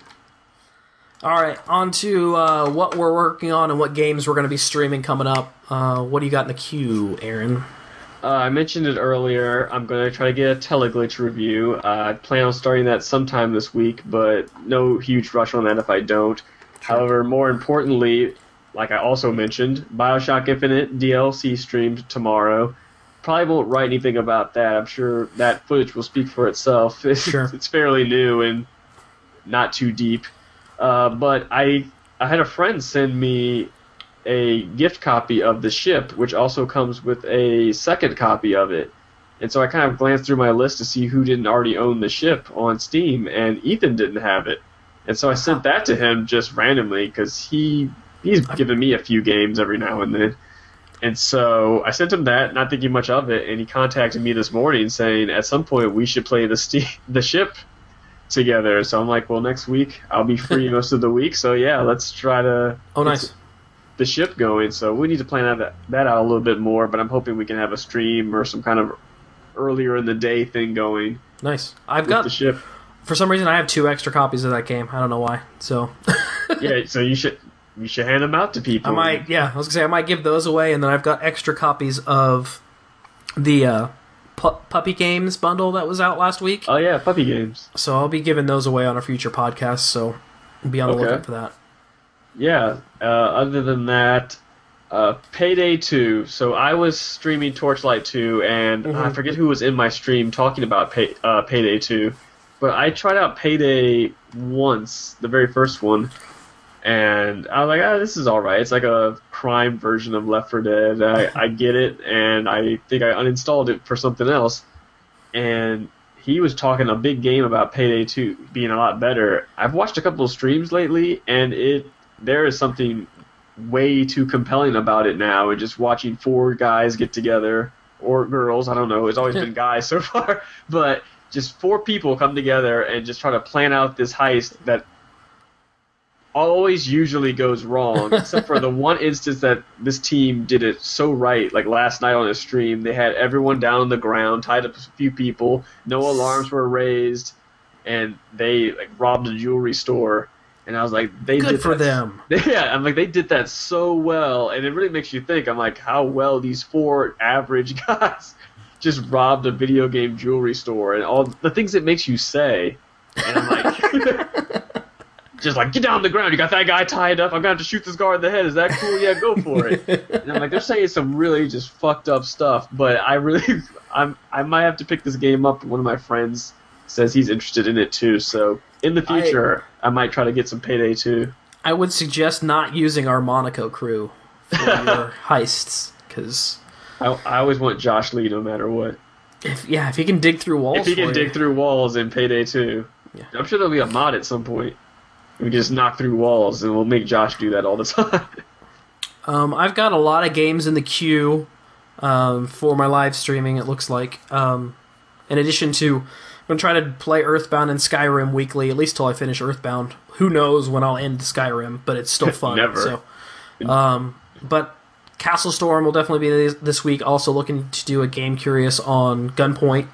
All right, on to uh, what we're working on and what games we're going to be streaming coming up. Uh, what do you got in the queue, Aaron? Uh, I mentioned it earlier. I'm going to try to get a Teleglitch review. Uh, I plan on starting that sometime this week, but no huge rush on that if I don't. However, more importantly, like I also mentioned, Bioshock Infinite D L C streamed tomorrow. Probably won't write anything about that. I'm sure that footage will speak for itself. It's, Sure. it's fairly new and not too deep. Uh, but I I had a friend send me a gift copy of The Ship, which also comes with a second copy of it. And so I kind of glanced through my list to see who didn't already own The Ship on Steam, and Ethan didn't have it. And so I sent that to him just randomly because he he's given me a few games every now and then. And so I sent him that, not thinking much of it, and he contacted me this morning saying at some point we should play the Ste- the Ship together. So I'm like, well, next week I'll be free most of the week. So yeah, let's try to Oh, get nice. the Ship going. So we need to plan that that out a little bit more. But I'm hoping we can have a stream or some kind of earlier in the day thing going Nice. I've with got, the Ship. for some reason, I have two extra copies of that game. I don't know why. So Yeah, so you should you should hand them out to people. I might, yeah, I was gonna say I might give those away, and then I've got extra copies of the uh, pu- Puppy Games bundle that was out last week. Oh yeah, puppy games. So I'll be giving those away on a future podcast. So be on the Okay. lookout for that. Yeah. Uh, other than that, uh, Payday two. So I was streaming Torchlight two, and I Mhm. forget who was in my stream talking about pay, uh, Payday two. But I tried out Payday once, the very first one, and I was like, ah, this is all right. It's like a crime version of Left four Dead. I, I get it, and I think I uninstalled it for something else. And he was talking a big game about Payday two being a lot better. I've watched a couple of streams lately, and it there is something way too compelling about it now. And just watching four guys get together, or girls, I don't know. It's always been guys so far, but just four people come together and just try to plan out this heist that always usually goes wrong, except for the one instance that this team did it so right. Like last night on a stream, they had everyone down on the ground, tied up a few people, no alarms were raised, and they like robbed a jewelry store. And I was like, they Good did for that, them. Yeah, I'm like, they did that so well, and it really makes you think. I'm like, how well these four average guys just robbed a video game jewelry store, and all the things it makes you say. And I'm like, just like, get down on the ground. You got that guy tied up. I'm gonna have to shoot this guy in the head. Is that cool? Yeah, go for it. And I'm like, they're saying some really just fucked up stuff, but I really, I'm, I might have to pick this game up. One of my friends says he's interested in it too, so. In the future, I, I might try to get some Payday two. I would suggest not using our Monaco crew for your heists, because I, I always want Josh Lee no matter what. If, yeah, if he can dig through walls, if he can for dig you. through walls in Payday two, yeah. I'm sure there'll be a mod at some point. We can just knock through walls, and we'll make Josh do that all the time. um, I've got a lot of games in the queue um, for my live streaming. It looks like, um, in addition to. I'm going to try to play Earthbound and Skyrim weekly, at least till I finish Earthbound. Who knows when I'll end Skyrim, but it's still fun. Never. So, um, but Castle Storm will definitely be this, this week. Also looking to do a Game Curious on Gunpoint.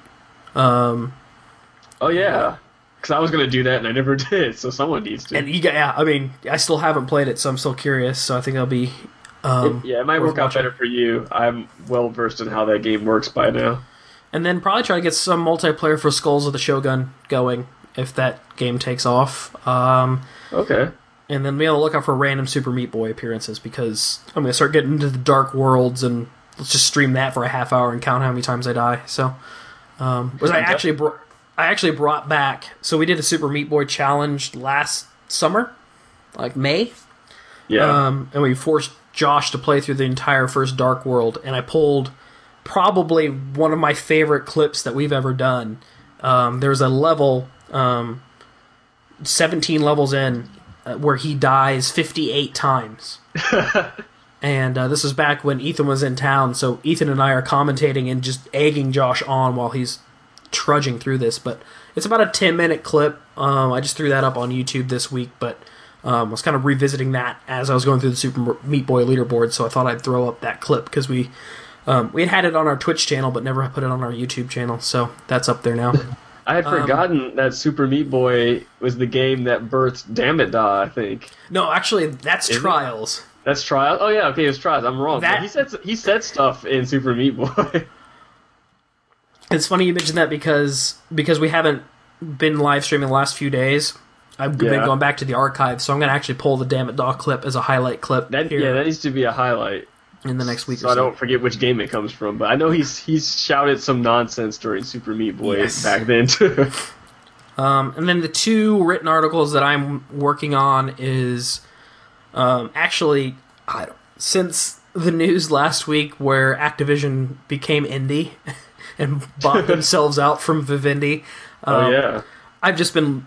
Um, oh, yeah. Because I was going to do that, and I never did, so someone needs to. And you got, yeah, I mean, I still haven't played it, so I'm still curious, so I think I'll be... Um, it, yeah, it might work out better for you. I'm well-versed in how that game works by now. And then probably try to get some multiplayer for Skulls of the Shogun going, if that game takes off. Um, okay. And then be on the lookout for random Super Meat Boy appearances, because I'm going to start getting into the Dark Worlds, and let's just stream that for a half hour and count how many times I die. So, um, was I actually bro- I actually brought back... So we did a Super Meat Boy challenge last summer, like May. Yeah. Um, and we forced Josh to play through the entire first Dark World, and I pulled... probably one of my favorite clips that we've ever done. Um, there's a level, um, seventeen levels in, uh, where he dies fifty-eight times. And uh, this is back when Ethan was in town, so Ethan and I are commentating and just egging Josh on while he's trudging through this. But it's about a ten-minute clip. Um, I just threw that up on YouTube this week, but um, I was kind of revisiting that as I was going through the Super Meat Boy leaderboard, so I thought I'd throw up that clip, because we... Um, we had had it on our Twitch channel, but never put it on our YouTube channel, so that's up there now. I had um, forgotten that Super Meat Boy was the game that birthed Dammit Da, I think. No, actually, that's Is Trials. It? That's Trials? Oh, yeah, okay, it's Trials. I'm wrong. That... He said he said stuff in Super Meat Boy. It's funny you mentioned that, because because we haven't been live streaming the last few days. I've yeah. been going back to the archive, so I'm going to actually pull the Dammit Da clip as a highlight clip that, here. Yeah, that needs to be a highlight. In the next week so or so. I don't forget which game it comes from, but I know he's he's shouted some nonsense during Super Meat Boy yes. back then too. Um, and then the two written articles that I'm working on is um, actually I don't, since the news last week where Activision became indie and bought themselves out from Vivendi. Um, oh yeah, I've just been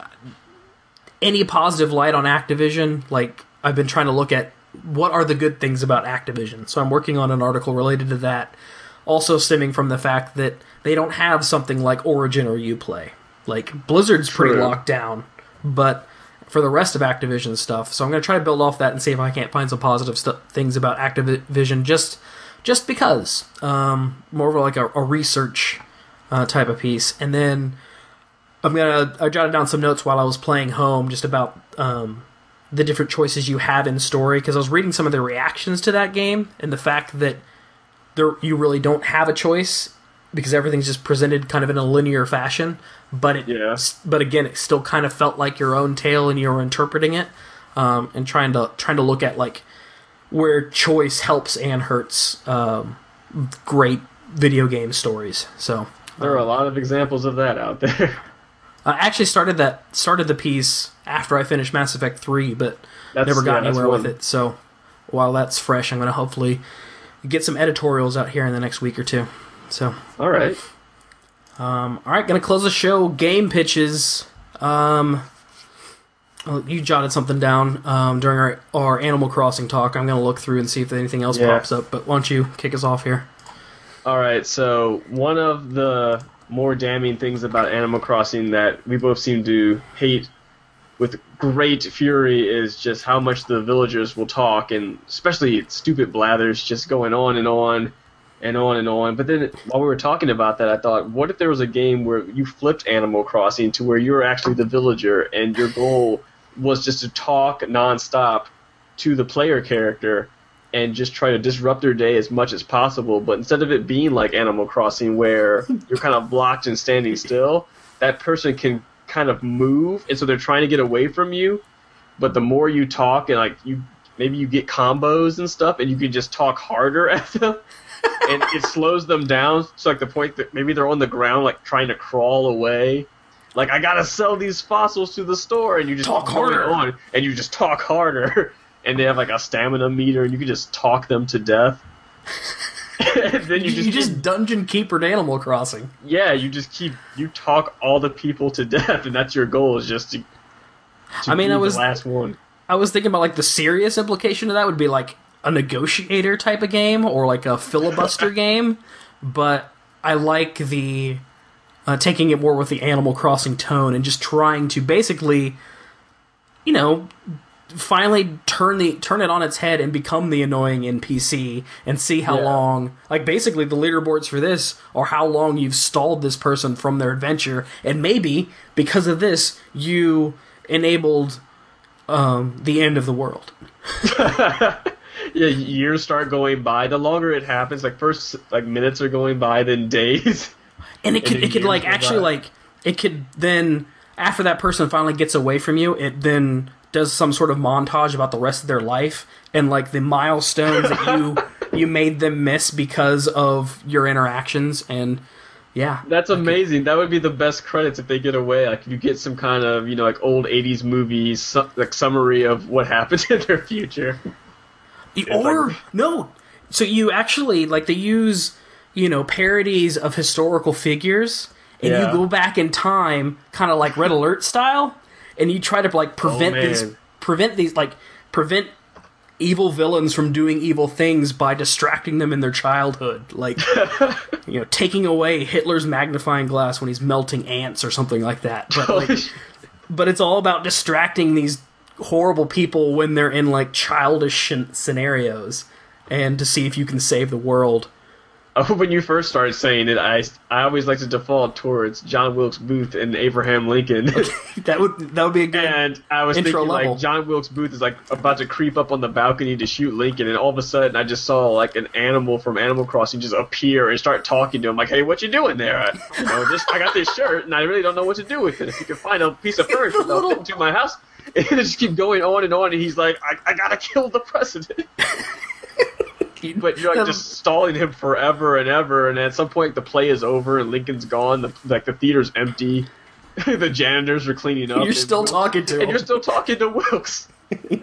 any positive light on Activision. Like I've been trying to look at. What are the good things about Activision? So I'm working on an article related to that, also stemming from the fact that they don't have something like Origin or Uplay. Like, Blizzard's True. pretty locked down, but for the rest of Activision stuff, so I'm going to try to build off that and see if I can't find some positive stu- things about Activision, just just because. Um, more of like a, a research uh, type of piece. And then I'm gonna I jotted down some notes while I was playing home, just about... Um, the different choices you have in story, because I was reading some of the reactions to that game, and the fact that there you really don't have a choice, because everything's just presented kind of in a linear fashion, but it, yeah. but again, it still kind of felt like your own tale, and you were interpreting it, um, and trying to trying to look at like where choice helps and hurts um, great video game stories. So there are a lot of examples of that out there. I actually started that started the piece after I finished Mass Effect three, but that's, never got yeah, anywhere one. with it. So while that's fresh, I'm going to hopefully get some editorials out here in the next week or two. So all right, um, all right, going to close the show. Game pitches. Um, well, you jotted something down um, during our, our Animal Crossing talk. I'm going to look through and see if anything else yeah. pops up. But why don't you kick us off here? All right, so one of the more damning things about Animal Crossing that we both seem to hate with great fury is just how much the villagers will talk, and especially stupid blathers just going on and on. and on and on. But then while we were talking about that, I thought, what if there was a game where you flipped Animal Crossing to where you were actually the villager and your goal was just to talk nonstop to the player character and just try to disrupt their day as much as possible. But instead of it being like Animal Crossing where you're kind of blocked and standing still, that person can kind of move, and so they're trying to get away from you. But the more you talk, and like you, maybe you get combos and stuff, and you can just talk harder at them, and it slows them down. So like the point that maybe they're on the ground, like trying to crawl away. Like, I gotta sell these fossils to the store, and you just talk harder, on, and you just talk harder, and they have like a stamina meter, and you can just talk them to death. And then you, you just, you just dungeon keepered Animal Crossing. Yeah, you just keep you talk all the people to death, and that's your goal is just to. to I mean, be I was the last one. I was thinking about like the serious implication of that would be like a negotiator type of game or like a filibuster game, but I like the uh, taking it more with the Animal Crossing tone and just trying to basically, you know, finally turn the turn it on its head and become the annoying N P C and see how Yeah. long, like basically the leaderboards for this are how long you've stalled this person from their adventure, and maybe because of this you enabled um, the end of the world. Yeah, years start going by. The longer it happens, like first like minutes are going by, then days. And it could And it could years like go actually by. like it could then after that person finally gets away from you, it then does some sort of montage about the rest of their life and like the milestones that you you made them miss because of your interactions. And yeah, That's amazing. That would be the best credits if they get away. Like if you get some kind of, you know, like old eighties movies, su- like summary of what happened in their future. or like- no, so you actually like they use, you know, parodies of historical figures, and Yeah. you go back in time, kind of like Red Alert style, and you try to like prevent Oh, these, man. prevent these, like prevent evil villains from doing evil things by distracting them in their childhood, like you know, taking away Hitler's magnifying glass when he's melting ants or something like that. But like, but it's all about distracting these horrible people when they're in like childish shen- scenarios, and to see if you can save the world. Oh, when you first started saying it, I, I always like to default towards John Wilkes Booth and Abraham Lincoln. That would that would be a good And I was intro thinking, level. like, John Wilkes Booth is, like, about to creep up on the balcony to shoot Lincoln, and all of a sudden I just saw, like, an animal from Animal Crossing just appear and start talking to him, like, hey, what you doing there? I, you know, just, I got this shirt, and I really don't know what to do with it. If you can find a piece of furniture, the I'll little- fit into my house. And it just keep going on and on, and he's like, I, I gotta kill the president. But you're, like, just stalling him forever and ever, and at some point the play is over and Lincoln's gone, the, like, the theater's empty. The janitors are cleaning up. You're and still Wilkes- talking to And him. you're still talking to Wilkes. He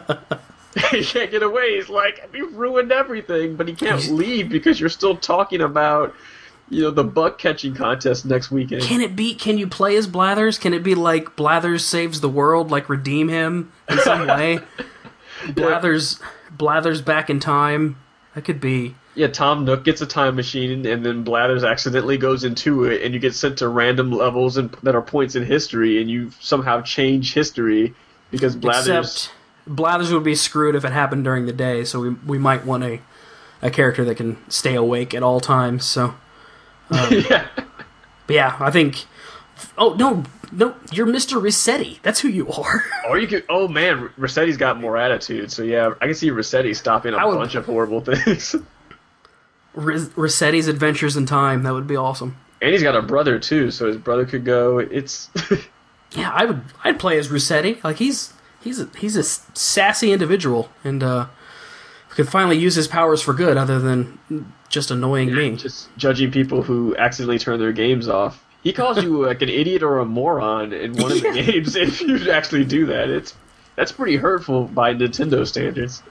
can't get away. He's like, you've ruined everything, but he can't leave because you're still talking about, you know, the buck catching contest next weekend. Can it be? Can you play as Blathers? Can it be like Blathers saves the world, like redeem him in some way? Blathers, Blathers back in time. That could be. Yeah, Tom Nook gets a time machine, and then Blathers accidentally goes into it, and you get sent to random levels and that are points in history, and you somehow change history because Blathers. Except Blathers would be screwed if it happened during the day. So we we might want a a character that can stay awake at all times. So. Yeah. But yeah, I think. Oh no, no, you're Mister Rossetti. That's who you are. Or you could. Oh man, Rossetti's got more attitude. So yeah, I can see Rossetti stopping a I would- bunch of horrible things. Ris- Rossetti's Adventures in Time. That would be awesome. And he's got a brother too, so his brother could go. It's. Yeah, I would. I'd play as Rossetti. Like he's he's a, he's a sassy individual, and uh, could finally use his powers for good, other than just annoying me. Just judging people who accidentally turn their games off. He calls you like an idiot or a moron in one of the Yeah. games if you actually do that. It's that's pretty hurtful by Nintendo standards.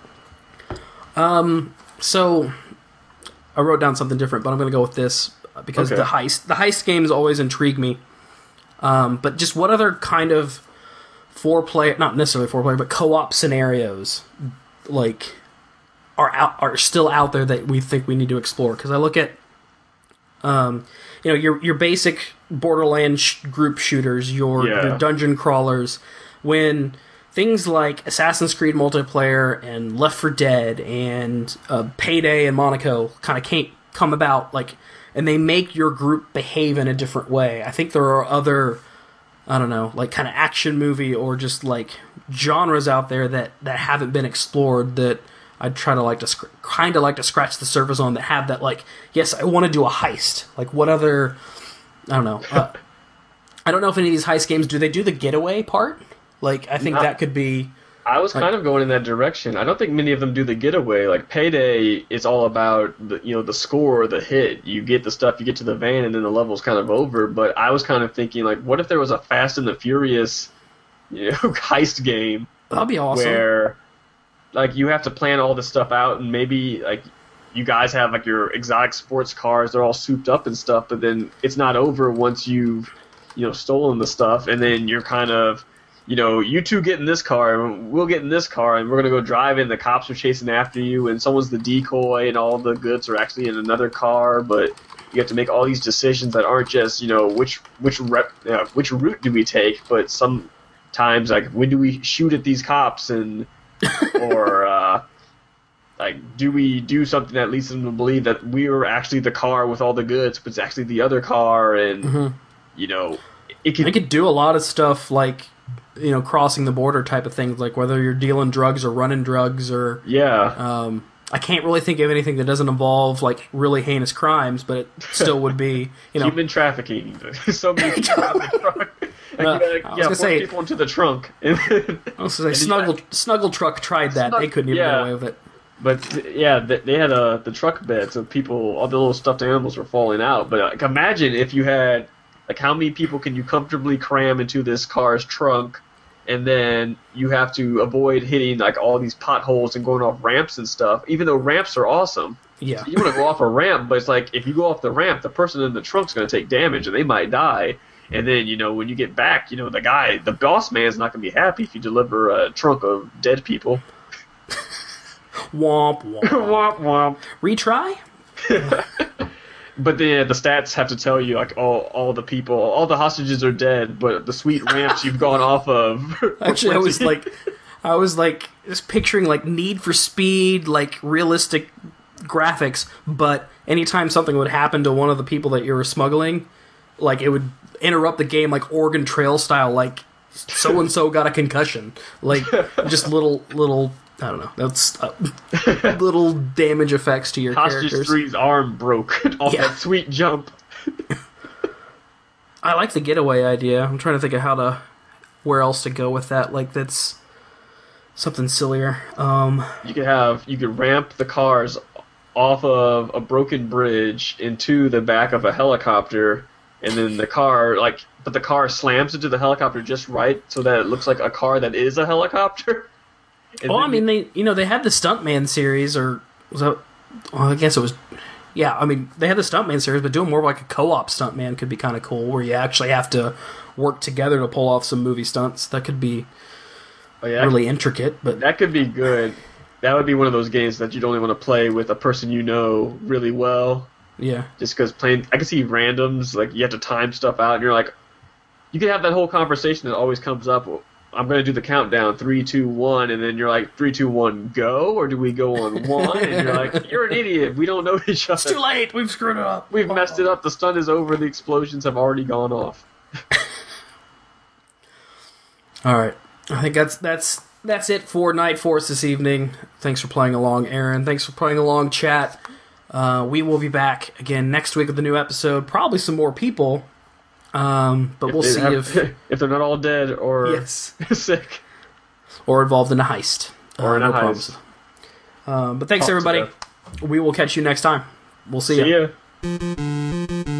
So I wrote down something different, but I'm going to go with this uh, because Okay. the heist the heist games always intrigue me. Um, but just what other kind of four player, not necessarily four player, but co-op scenarios like are out are still out there that we think we need to explore? Because I look at um, you know your your basic Borderlands sh- group shooters, your, Yeah. your dungeon crawlers, when things like Assassin's Creed multiplayer and Left four Dead and uh, Payday and Monaco kind of came come about, like, and they make your group behave in a different way. I think there are other, I don't know, like kind of action movie or just like genres out there that, that haven't been explored that I'd try to like to sc- kind of like to scratch the surface on, that have that, like, yes, I want to do a heist. Like, what other, I don't know. Uh, I don't know if any of these heist games, do they do the getaway part? Like, I think Not- that could be... I was Like- kind of going in that direction. I don't think many of them do the getaway. Like Payday is all about the you know the score, the hit. You get the stuff, you get to the van, and then the level's kind of over. But I was kind of thinking, like, what if there was a Fast and the Furious, you know, heist game That'd be awesome. where, like, you have to plan all this stuff out, and maybe like you guys have like your exotic sports cars, they're all souped up and stuff. But then it's not over once you've you know stolen the stuff, and then you're kind of you know, you two get in this car, and we'll get in this car, and we're going to go drive in. The cops are chasing after you, and someone's the decoy, and all the goods are actually in another car. But you have to make all these decisions that aren't just, you know, which which rep, uh, which route do we take, but sometimes, like, when do we shoot at these cops, and or uh, like, do we do something that leads them to believe that we were actually the car with all the goods, but it's actually the other car, and Mm-hmm. you know, it could They could do a lot of stuff like, you know, crossing the border type of things, like whether you're dealing drugs or running drugs or... yeah. Um, I can't really think of anything that doesn't involve, like, really heinous crimes, but it still would be, you know... Human trafficking. So many people in the trunk. Like, Uh, you gotta, I was yeah, gonna force say- people into the trunk. And then- I was gonna say, and Snuggle, you- Snuggle Truck tried that. Snug- they couldn't even yeah. get away with it. But yeah, they they had a the truck bed, so people, all the little stuffed animals were falling out. But like, imagine if you had, like, how many people can you comfortably cram into this car's trunk, and then you have to avoid hitting like all these potholes and going off ramps and stuff. Even though ramps are awesome, Yeah. you want to go off a ramp, but it's like if you go off the ramp, the person in the trunk's going to take damage and they might die. And then, you know, when you get back, you know, the guy, the boss man's not going to be happy if you deliver a trunk of dead people. Womp, womp. Womp womp. Retry? But then the stats have to tell you, like, all all the people, all the hostages are dead, but the sweet ramps you've gone off of. were Actually, I was plenty. like, I was like, just picturing like Need for Speed, like realistic graphics. But anytime something would happen to one of the people that you were smuggling, like it would interrupt the game, like Oregon Trail style. Like so and so got a concussion. Like just little little. I don't know. That's uh, little damage effects to your Hostage characters. three's arm broke off Yeah. that sweet jump. I like the getaway idea. I'm trying to think of how to, where else to go with that. Like that's something sillier. Um, You could have, you could ramp the cars off of a broken bridge into the back of a helicopter, and then the car, like, but the car slams into the helicopter just right so that it looks like a car that is a helicopter. And well, I then mean, they you know they had the Stuntman series, or was that? Well, I guess it was. Yeah, I mean, they had the Stuntman series, but doing more like a co-op Stuntman could be kind of cool, where you actually have to work together to pull off some movie stunts. That could be oh, yeah, really intricate, but that could be good. That would be one of those games that you'd only want to play with a person you know really well. yeah. Just because playing, I can see randoms, like, you have to time stuff out, and you're like, you can have that whole conversation that always comes up. I'm going to do the countdown, three, two, one, and then you're like, three, two, one, go, or do we go on one? And you're like, you're an idiot. We don't know each other. It's too late. We've screwed it up. We've messed it up. The stunt is over. The explosions have already gone off. All right, I think that's that's that's it for Night Force this evening. Thanks for playing along, Aaron. Thanks for playing along, chat. Uh, we will be back again next week with a new episode. Probably some more people, um, but we'll they see have- if if they're not all dead or yes, sick. or involved in a heist Or in Uh, a no heist. promises. Um, but thanks Talk to everybody. them. We will catch you next time. We'll see, See ya. ya.